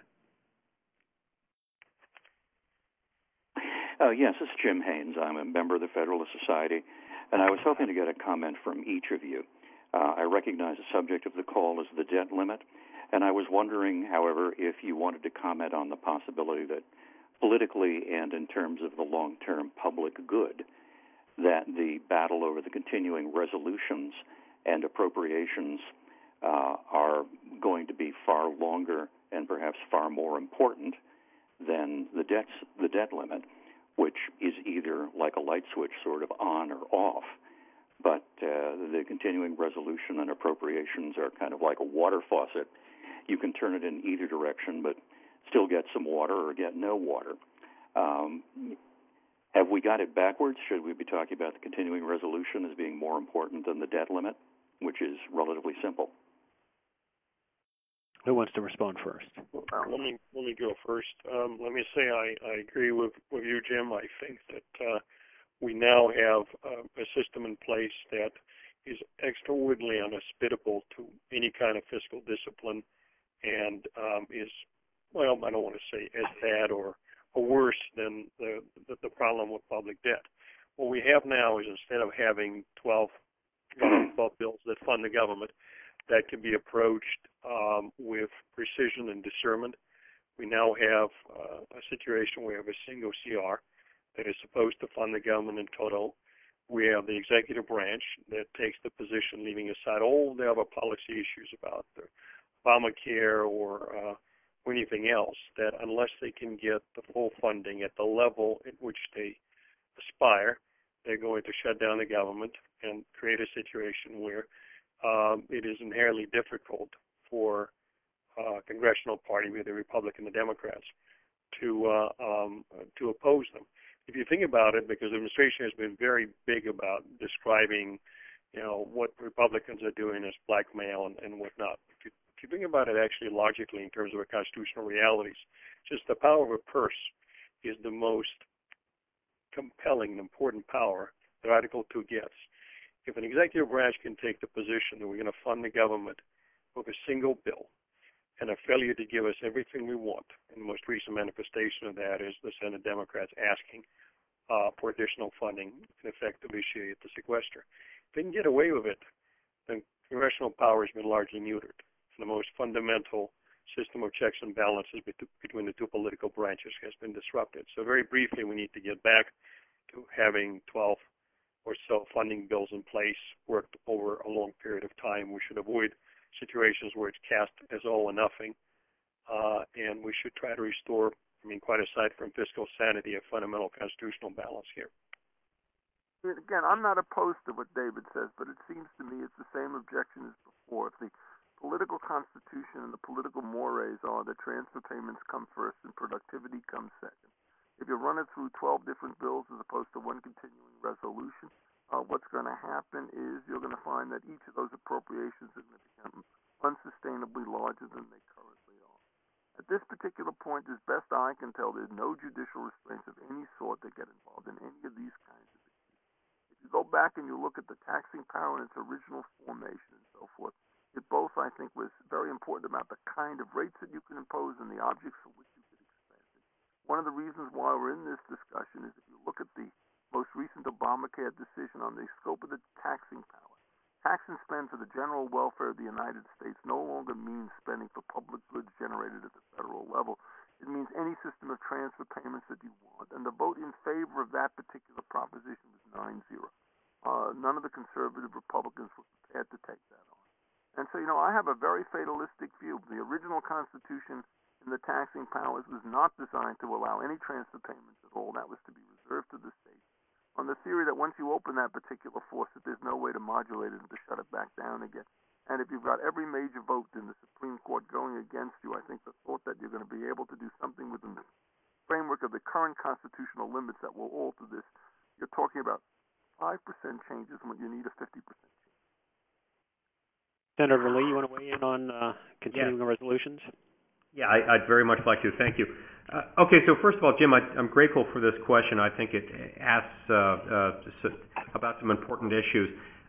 Yes, this is Jim Haynes. I'm a member of the Federalist Society, and I was hoping to get a comment from each of you. I recognize the subject of the call is the debt limit, and I was wondering, however, if you wanted to comment on the possibility that politically and in terms of the long-term public good, that the battle over the continuing resolutions and appropriations are going to be far longer and perhaps far more important than the debt limit, which is either like a light switch, sort of on or off. But the continuing resolution and appropriations are kind of like a water faucet. You can turn it in either direction, but still get some water or get no water. Have we got it backwards? Should we be talking about the continuing resolution as being more important than the debt limit, which is relatively simple? Who wants to respond first? Let me go first. Let me say I agree with you, Jim. I think that we now have a system in place that is extraordinarily unhospitable to any kind of fiscal discipline, and is, well, I don't want to say as bad or worse than the problem with public debt. What we have now is, instead of having 12 bills that fund the government that can be approached with precision and discernment, we now have a situation where we have a single CR that is supposed to fund the government in total. We have the executive branch that takes the position, leaving aside all the other policy issues about the Obamacare or anything else, that unless they can get the full funding at the level at which they aspire, they're going to shut down the government and create a situation where it is inherently difficult for congressional party, be it the Republican or Democrats, to oppose them. If you think about it, because the administration has been very big about describing, what Republicans are doing as blackmail and whatnot. If you think about it actually logically in terms of our constitutional realities, just the power of a purse is the most compelling and important power that Article 2 gets. If an executive branch can take the position that we're going to fund the government with a single bill, and a failure to give us everything we want, and the most recent manifestation of that is the Senate Democrats asking for additional funding, in effect, to initiate the sequester. If they can get away with it, then congressional power has been largely neutered. The most fundamental system of checks and balances between the two political branches has been disrupted. So very briefly, we need to get back to having 12 or so funding bills in place, worked over a long period of time. We should avoid situations where it's cast as all or nothing, and we should try to restore, quite aside from fiscal sanity, a fundamental constitutional balance here. Again, I'm not opposed to what David says, but it seems to me it's the same objection as before. If the political constitution and the political mores are that transfer payments come first and productivity comes second, if you run it through 12 different bills as opposed to one continuing resolution, what's going to happen is you're going to find that each of those appropriations are going to become unsustainably larger than they currently are. At this particular point, as best I can tell, there's no judicial restraints of any sort that get involved in any of these kinds of issues. If you go back and you look at the taxing power in its original formation and so forth, it both, I think, was very important about the kind of rates that you can impose and the objects for which you could expend it. One of the reasons why we're in this discussion is if you look at the most recent Obamacare decision on the scope of the taxing power. Tax and spend for the general welfare of the United States no longer means spending for public goods generated at the federal level. It means any system of transfer payments that you want. And the vote in favor of that particular proposition was 9-0. None of the conservative Republicans were prepared to take that on. And so, I have a very fatalistic view. The original Constitution in the taxing powers was not designed to allow any transfer payments at all. That was to be reserved to the states, on the theory that once you open that particular faucet, there's no way to modulate it and to shut it back down again. And if you've got every major vote in the Supreme Court going against you, I think the thought that you're going to be able to do something within the framework of the current constitutional limits that will alter this, you're talking about 5% changes when you need a 50% change. Senator Lee, you want to weigh in on continuing resolutions? Yeah, I'd very much like to. Thank you. Okay, so first of all, Jim, I'm grateful for this question. I think it asks about some important issues.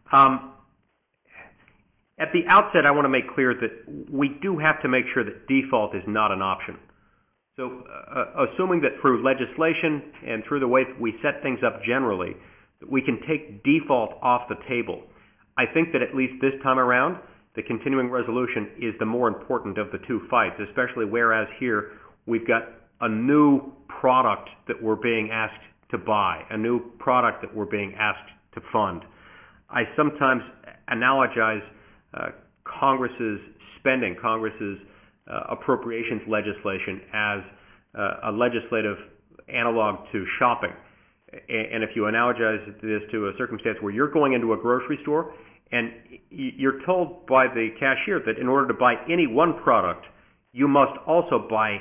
At the outset, I want to make clear that we do have to make sure that default is not an option. So assuming that through legislation and through the way that we set things up generally, that we can take default off the table, I think that at least this time around, the continuing resolution is the more important of the two fights, especially whereas here we've got a new product that we're being asked to buy, a new product that we're being asked to fund. I sometimes analogize Congress's spending, Congress's appropriations legislation as a legislative analog to shopping. And if you analogize this to a circumstance where you're going into a grocery store and you're told by the cashier that in order to buy any one product, you must also buy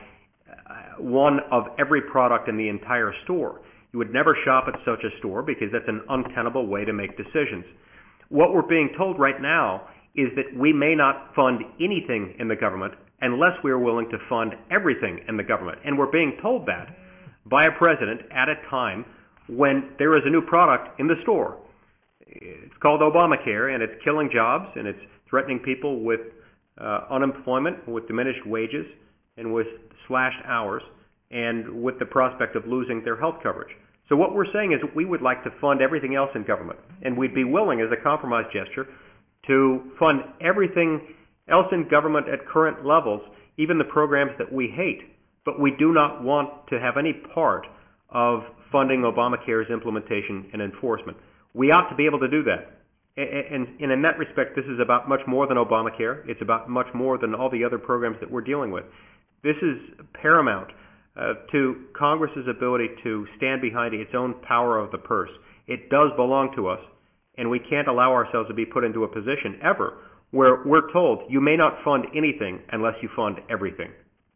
one of every product in the entire store. You would never shop at such a store because that's an untenable way to make decisions. What we're being told right now is that we may not fund anything in the government unless we're willing to fund everything in the government. And we're being told that by a president at a time when there is a new product in the store. It's called Obamacare, and it's killing jobs, and it's threatening people with unemployment, with diminished wages, and with slashed hours, and with the prospect of losing their health coverage. So what we're saying is that we would like to fund everything else in government, and we'd be willing, as a compromise gesture, to fund everything else in government at current levels, even the programs that we hate. But we do not want to have any part of funding Obamacare's implementation and enforcement. We ought to be able to do that. And in that respect, this is about much more than Obamacare. It's about much more than all the other programs that we're dealing with. This is paramount to Congress's ability to stand behind its own power of the purse. It does belong to us, and we can't allow ourselves to be put into a position ever where we're told you may not fund anything unless you fund everything.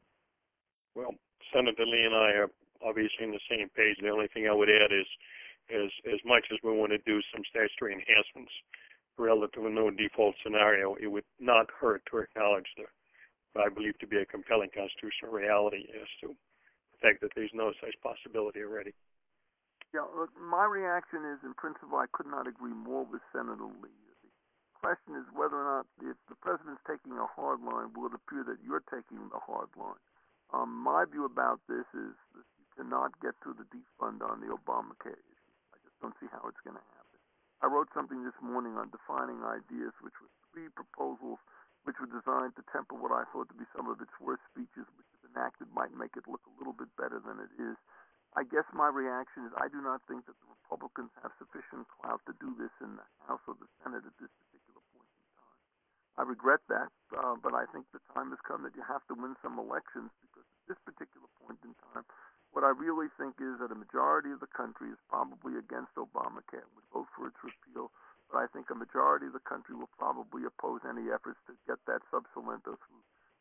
Well, Senator Lee and I are obviously on the same page. The only thing I would add is as much as we want to do some statutory enhancements relative to a no default scenario, it would not hurt to acknowledge what I believe to be a compelling constitutional reality as to the fact that there's no such possibility already. Yeah, look, my reaction is, in principle, I could not agree more with Senator Lee. The question is whether or not, if the president's taking a hard line, will it appear that you're taking the hard line? My view about this is that you cannot get to the defund on the Obamacare issue. I just don't see how it's going to happen. I wrote something this morning on defining ideas, which were 3 proposals which were designed to temper what I thought to be some of its worst speeches, which if enacted might make it look a little bit better than it is. I guess my reaction is I do not think that the Republicans have sufficient clout to do this in the House or the Senate at this particular point in time. I regret that, but I think the time has come that you have to win some elections, because at this particular point in time, what I really think is that a majority of the country is probably against Obamacare, would vote for its repeal, but I think a majority of the country will probably oppose any efforts to get that sub salento through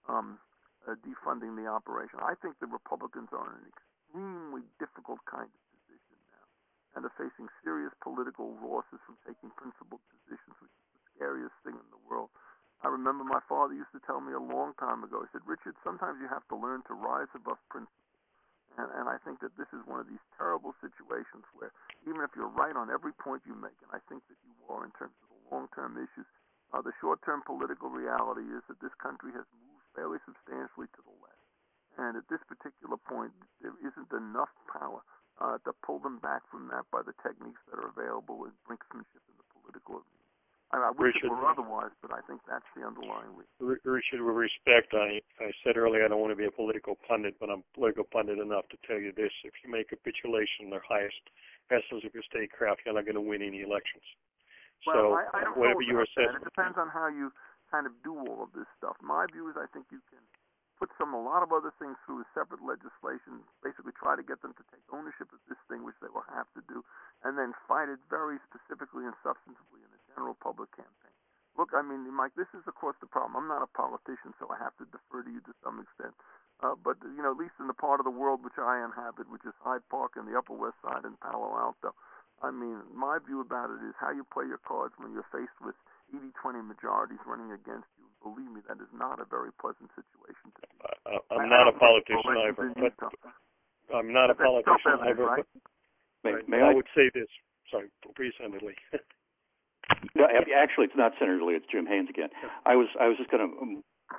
defunding the operation. I think the Republicans are in an extremely difficult kind of position now, and are facing serious political losses from taking principled positions, which is the scariest thing in the world. I remember my father used to tell me a long time ago, he said, Richard, sometimes you have to learn to rise above principle. And I think that this is one of these terrible situations where even if you're right on every point you make, and I think that you are in terms of the long-term issues, the short-term political reality is that this country has moved fairly substantially to the left. And at this particular point, there isn't enough power to pull them back from that by the techniques that are available in brinksmanship in the political arena. I wish it were otherwise, but I think that's the underlying reason. Richard, with respect, I said earlier I don't want to be a political pundit, but I'm political pundit enough to tell you this. If you make capitulation the highest essence of your statecraft, you're not going to win any elections. Well, so I don't whatever know your assessment. It depends on how you kind of do all of this stuff. My view is I think you can put a lot of other things through a separate legislation, basically try to get them to take ownership of this thing, which they will have to do, and then fight it very specifically and substantively in a general public campaign. Look, I mean, Mike, this is, of course, the problem. I'm not a politician, so I have to defer to you to some extent. But, at least in the part of the world which I inhabit, which is Hyde Park and the Upper West Side and Palo Alto, I mean, my view about it is how you play your cards when you're faced with 80-20 majorities running against you. Believe me, that is not a very pleasant situation to be. I'm not a politician either. I'm not a politician either. Right? May I would say this. Sorry, please, Senator Lee. No, actually, it's not Senator Lee. It's Jim Haynes again. I was just going to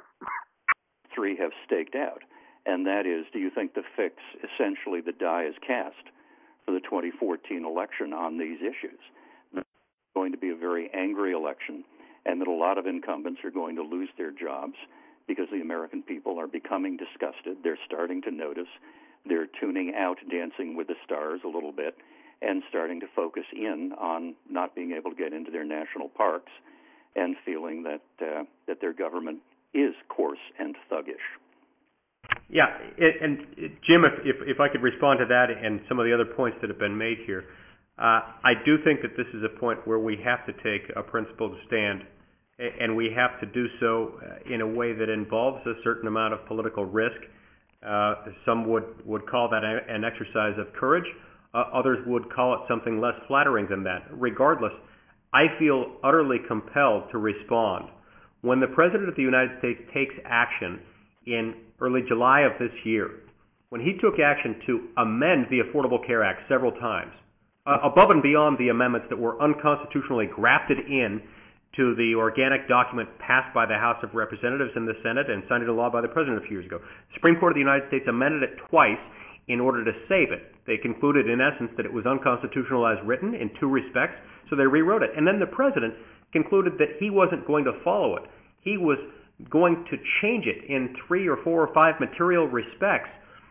three have staked out, and that is, do you think the fix, essentially the die is cast for the 2014 election on these issues? It's going to be a very angry election, and that a lot of incumbents are going to lose their jobs because the American people are becoming disgusted. They're starting to notice. They're tuning out Dancing with the Stars a little bit and starting to focus in on not being able to get into their national parks and feeling that that their government is coarse and thuggish. Yeah, and Jim, if I could respond to that and some of the other points that have been made here, I do think that this is a point where we have to take a principled stand, and we have to do so in a way that involves a certain amount of political risk. Some would call that an exercise of courage. Others would call it something less flattering than that. Regardless, I feel utterly compelled to respond. When the President of the United States takes action in early July of this year, when he took action to amend the Affordable Care Act several times, above and beyond the amendments that were unconstitutionally grafted in to the organic document passed by the House of Representatives and the Senate and signed into law by the President a few years ago. The Supreme Court of the United States amended it twice in order to save it. They concluded, in essence, that it was unconstitutional as written in two respects, so they rewrote it. And then the President concluded that he wasn't going to follow it. He was going to change it in 3 or 4 or 5 material respects,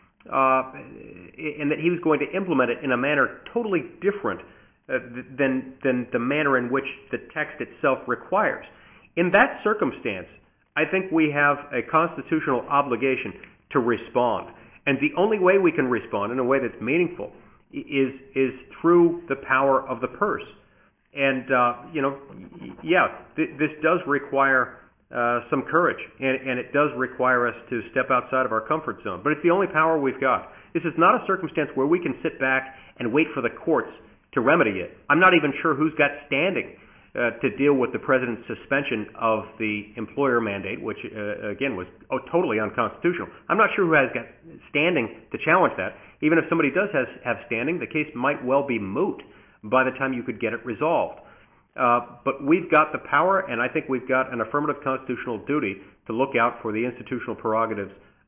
and that he was going to implement it in a manner totally different than the manner in which the text itself requires. In that circumstance, I think we have a constitutional obligation to respond. And the only way we can respond in a way that's meaningful is through the power of the purse. And, this does require some courage, and it does require us to step outside of our comfort zone. But it's the only power we've got. This is not a circumstance where we can sit back and wait for the courts to remedy it. I'm not even sure who's got standing to deal with the President's suspension of the employer mandate, which, again, was totally unconstitutional. I'm not sure who has got standing to challenge that. Even if somebody does have standing, the case might well be moot by the time you could get it resolved. But we've got the power, and I think we've got an affirmative constitutional duty to look out for the institutional prerogatives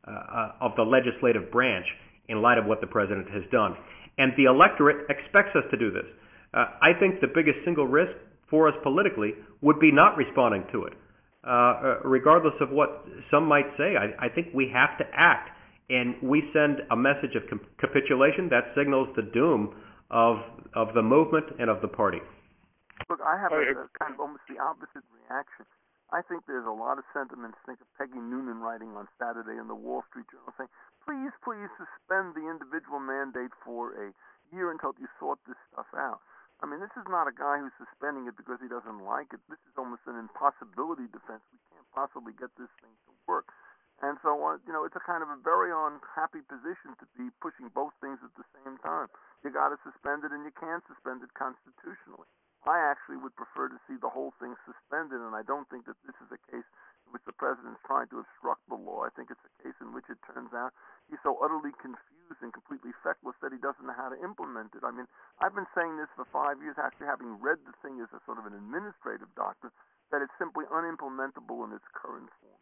of the legislative branch in light of what the President has done. And the electorate expects us to do this. I think the biggest single risk for us politically would be not responding to it. Regardless of what some might say, I think we have to act. And we send a message of capitulation that signals the doom of the movement and of the party. Look, I have a kind of almost the opposite reaction. I think there's a lot of sentiments. Think of Peggy Noonan writing on Saturday in the Wall Street Journal saying, please suspend the individual mandate for a year until you sort this stuff out. I mean, this is not a guy who's suspending it because he doesn't like it. This is almost an impossibility defense. We can't possibly get this thing to work. And so, it's a kind of a very unhappy position to be pushing both things at the same time. You got to suspend it, and you can't suspend it constitutionally. I actually would prefer to see the whole thing suspended, and I don't think that this is a case in which the President's trying to obstruct the law. I think it's a case in which it turns out he's so utterly confused and completely feckless that he doesn't know how to implement it. I mean, I've been saying this for 5 years, actually having read the thing as a sort of an administrative doctrine, that it's simply unimplementable in its current form.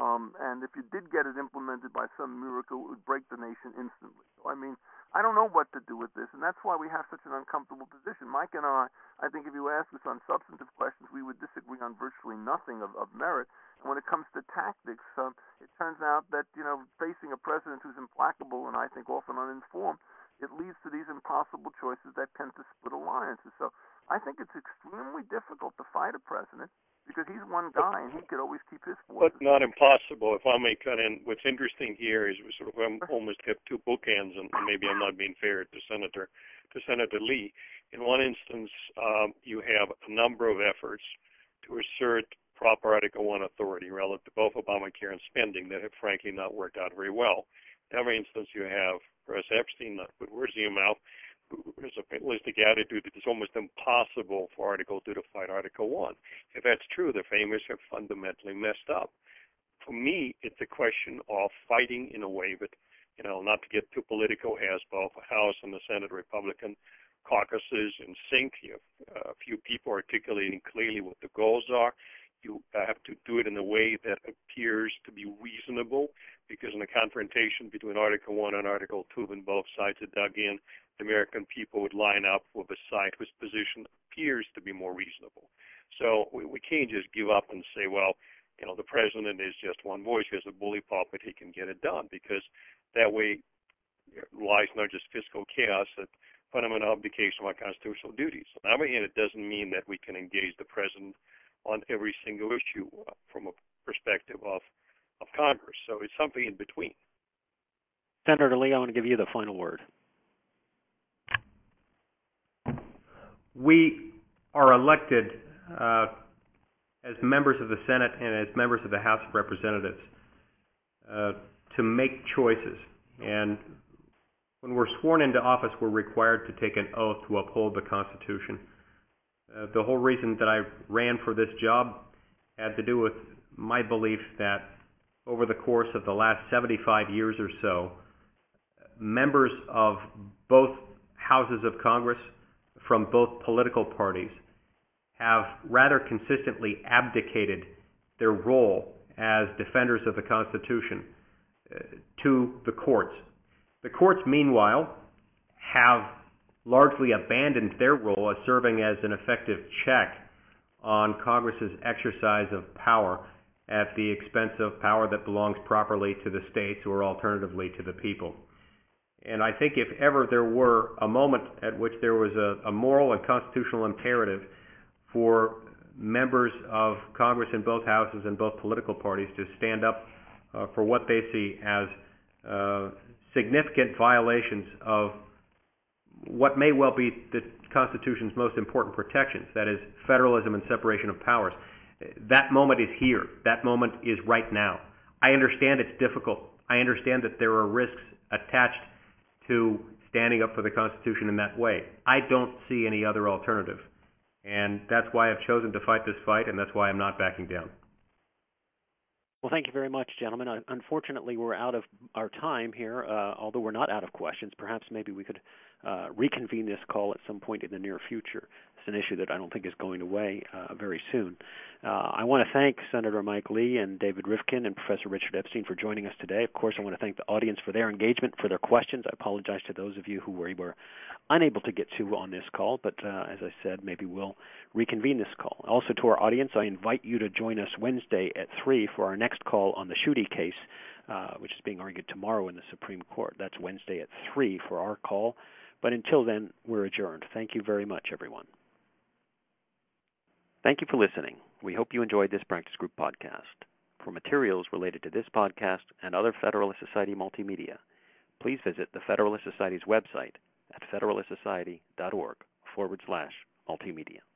And if you did get it implemented by some miracle, it would break the nation instantly. So, I mean, I don't know what to do with this, and that's why we have such an uncomfortable position. Mike and I think if you ask us on substantive questions, we would disagree on virtually nothing of merit. And when it comes to tactics, it turns out that, facing a president who's implacable and I think often uninformed, it leads to these impossible choices that tend to split alliances. So I think it's extremely difficult to fight a president because he's one guy and he could always keep his forces. But not impossible. If I may cut in, what's interesting here is we sort of almost have two bookends, and maybe I'm not being fair to Senator Lee. In one instance, you have a number of efforts to assert proper Article 1 authority relative to both Obamacare and spending that have frankly not worked out very well. Now, for instance, you have Professor Epstein, not put words in your mouth, who has a fatalistic attitude that it's almost impossible for Article 2 to fight Article 1. If that's true, the framers have fundamentally messed up. For me, it's a question of fighting in a way that, not to get too political, has both the House and the Senate Republican caucuses in sync. You have a few people articulating clearly what the goals are. You have to do it in a way that appears to be reasonable, because in a confrontation between Article 1 and Article 2, when both sides are dug in, the American people would line up with a side whose position appears to be more reasonable. So we can't just give up and say, well, the president is just one voice. He has a bully pulpit. He can get it done, because that way lies not just fiscal chaos, but fundamental abdication of our constitutional duties. On the other hand, it doesn't mean that we can engage the president on every single issue from a perspective of Congress. So it's something in between. Senator Lee, I want to give you the final word. We are elected as members of the Senate and as members of the House of Representatives to make choices. And when we're sworn into office, we're required to take an oath to uphold the Constitution. The whole reason that I ran for this job had to do with my belief that over the course of the last 75 years or so, members of both houses of Congress from both political parties have rather consistently abdicated their role as defenders of the Constitution to the courts. The courts, meanwhile, have largely abandoned their role as serving as an effective check on Congress's exercise of power at the expense of power that belongs properly to the states or alternatively to the people. And I think if ever there were a moment at which there was a moral and constitutional imperative for members of Congress in both houses and both political parties to stand up for what they see as significant violations of what may well be the Constitution's most important protections, that is, federalism and separation of powers. That moment is here. That moment is right now. I understand it's difficult. I understand that there are risks attached to standing up for the Constitution in that way. I don't see any other alternative. And that's why I've chosen to fight this fight, and that's why I'm not backing down. Well, thank you very much, gentlemen. Unfortunately, we're out of our time here, although we're not out of questions. Perhaps maybe we could reconvene this call at some point in the near future. It's an issue that I don't think is going away very soon. I want to thank Senator Mike Lee and David Rivkin and Professor Richard Epstein for joining us today. Of course, I want to thank the audience for their engagement, for their questions. I apologize to those of you who we were unable to get to on this call, but as I said, maybe we'll reconvene this call. Also, to our audience, I invite you to join us Wednesday at 3 for our next call on the Schuette case, which is being argued tomorrow in the Supreme Court. That's Wednesday at 3 for our call. But until then, we're adjourned. Thank you very much, everyone. Thank you for listening. We hope you enjoyed this Practice Group podcast. For materials related to this podcast and other Federalist Society multimedia, please visit the Federalist Society's website at federalistsociety.org/multimedia.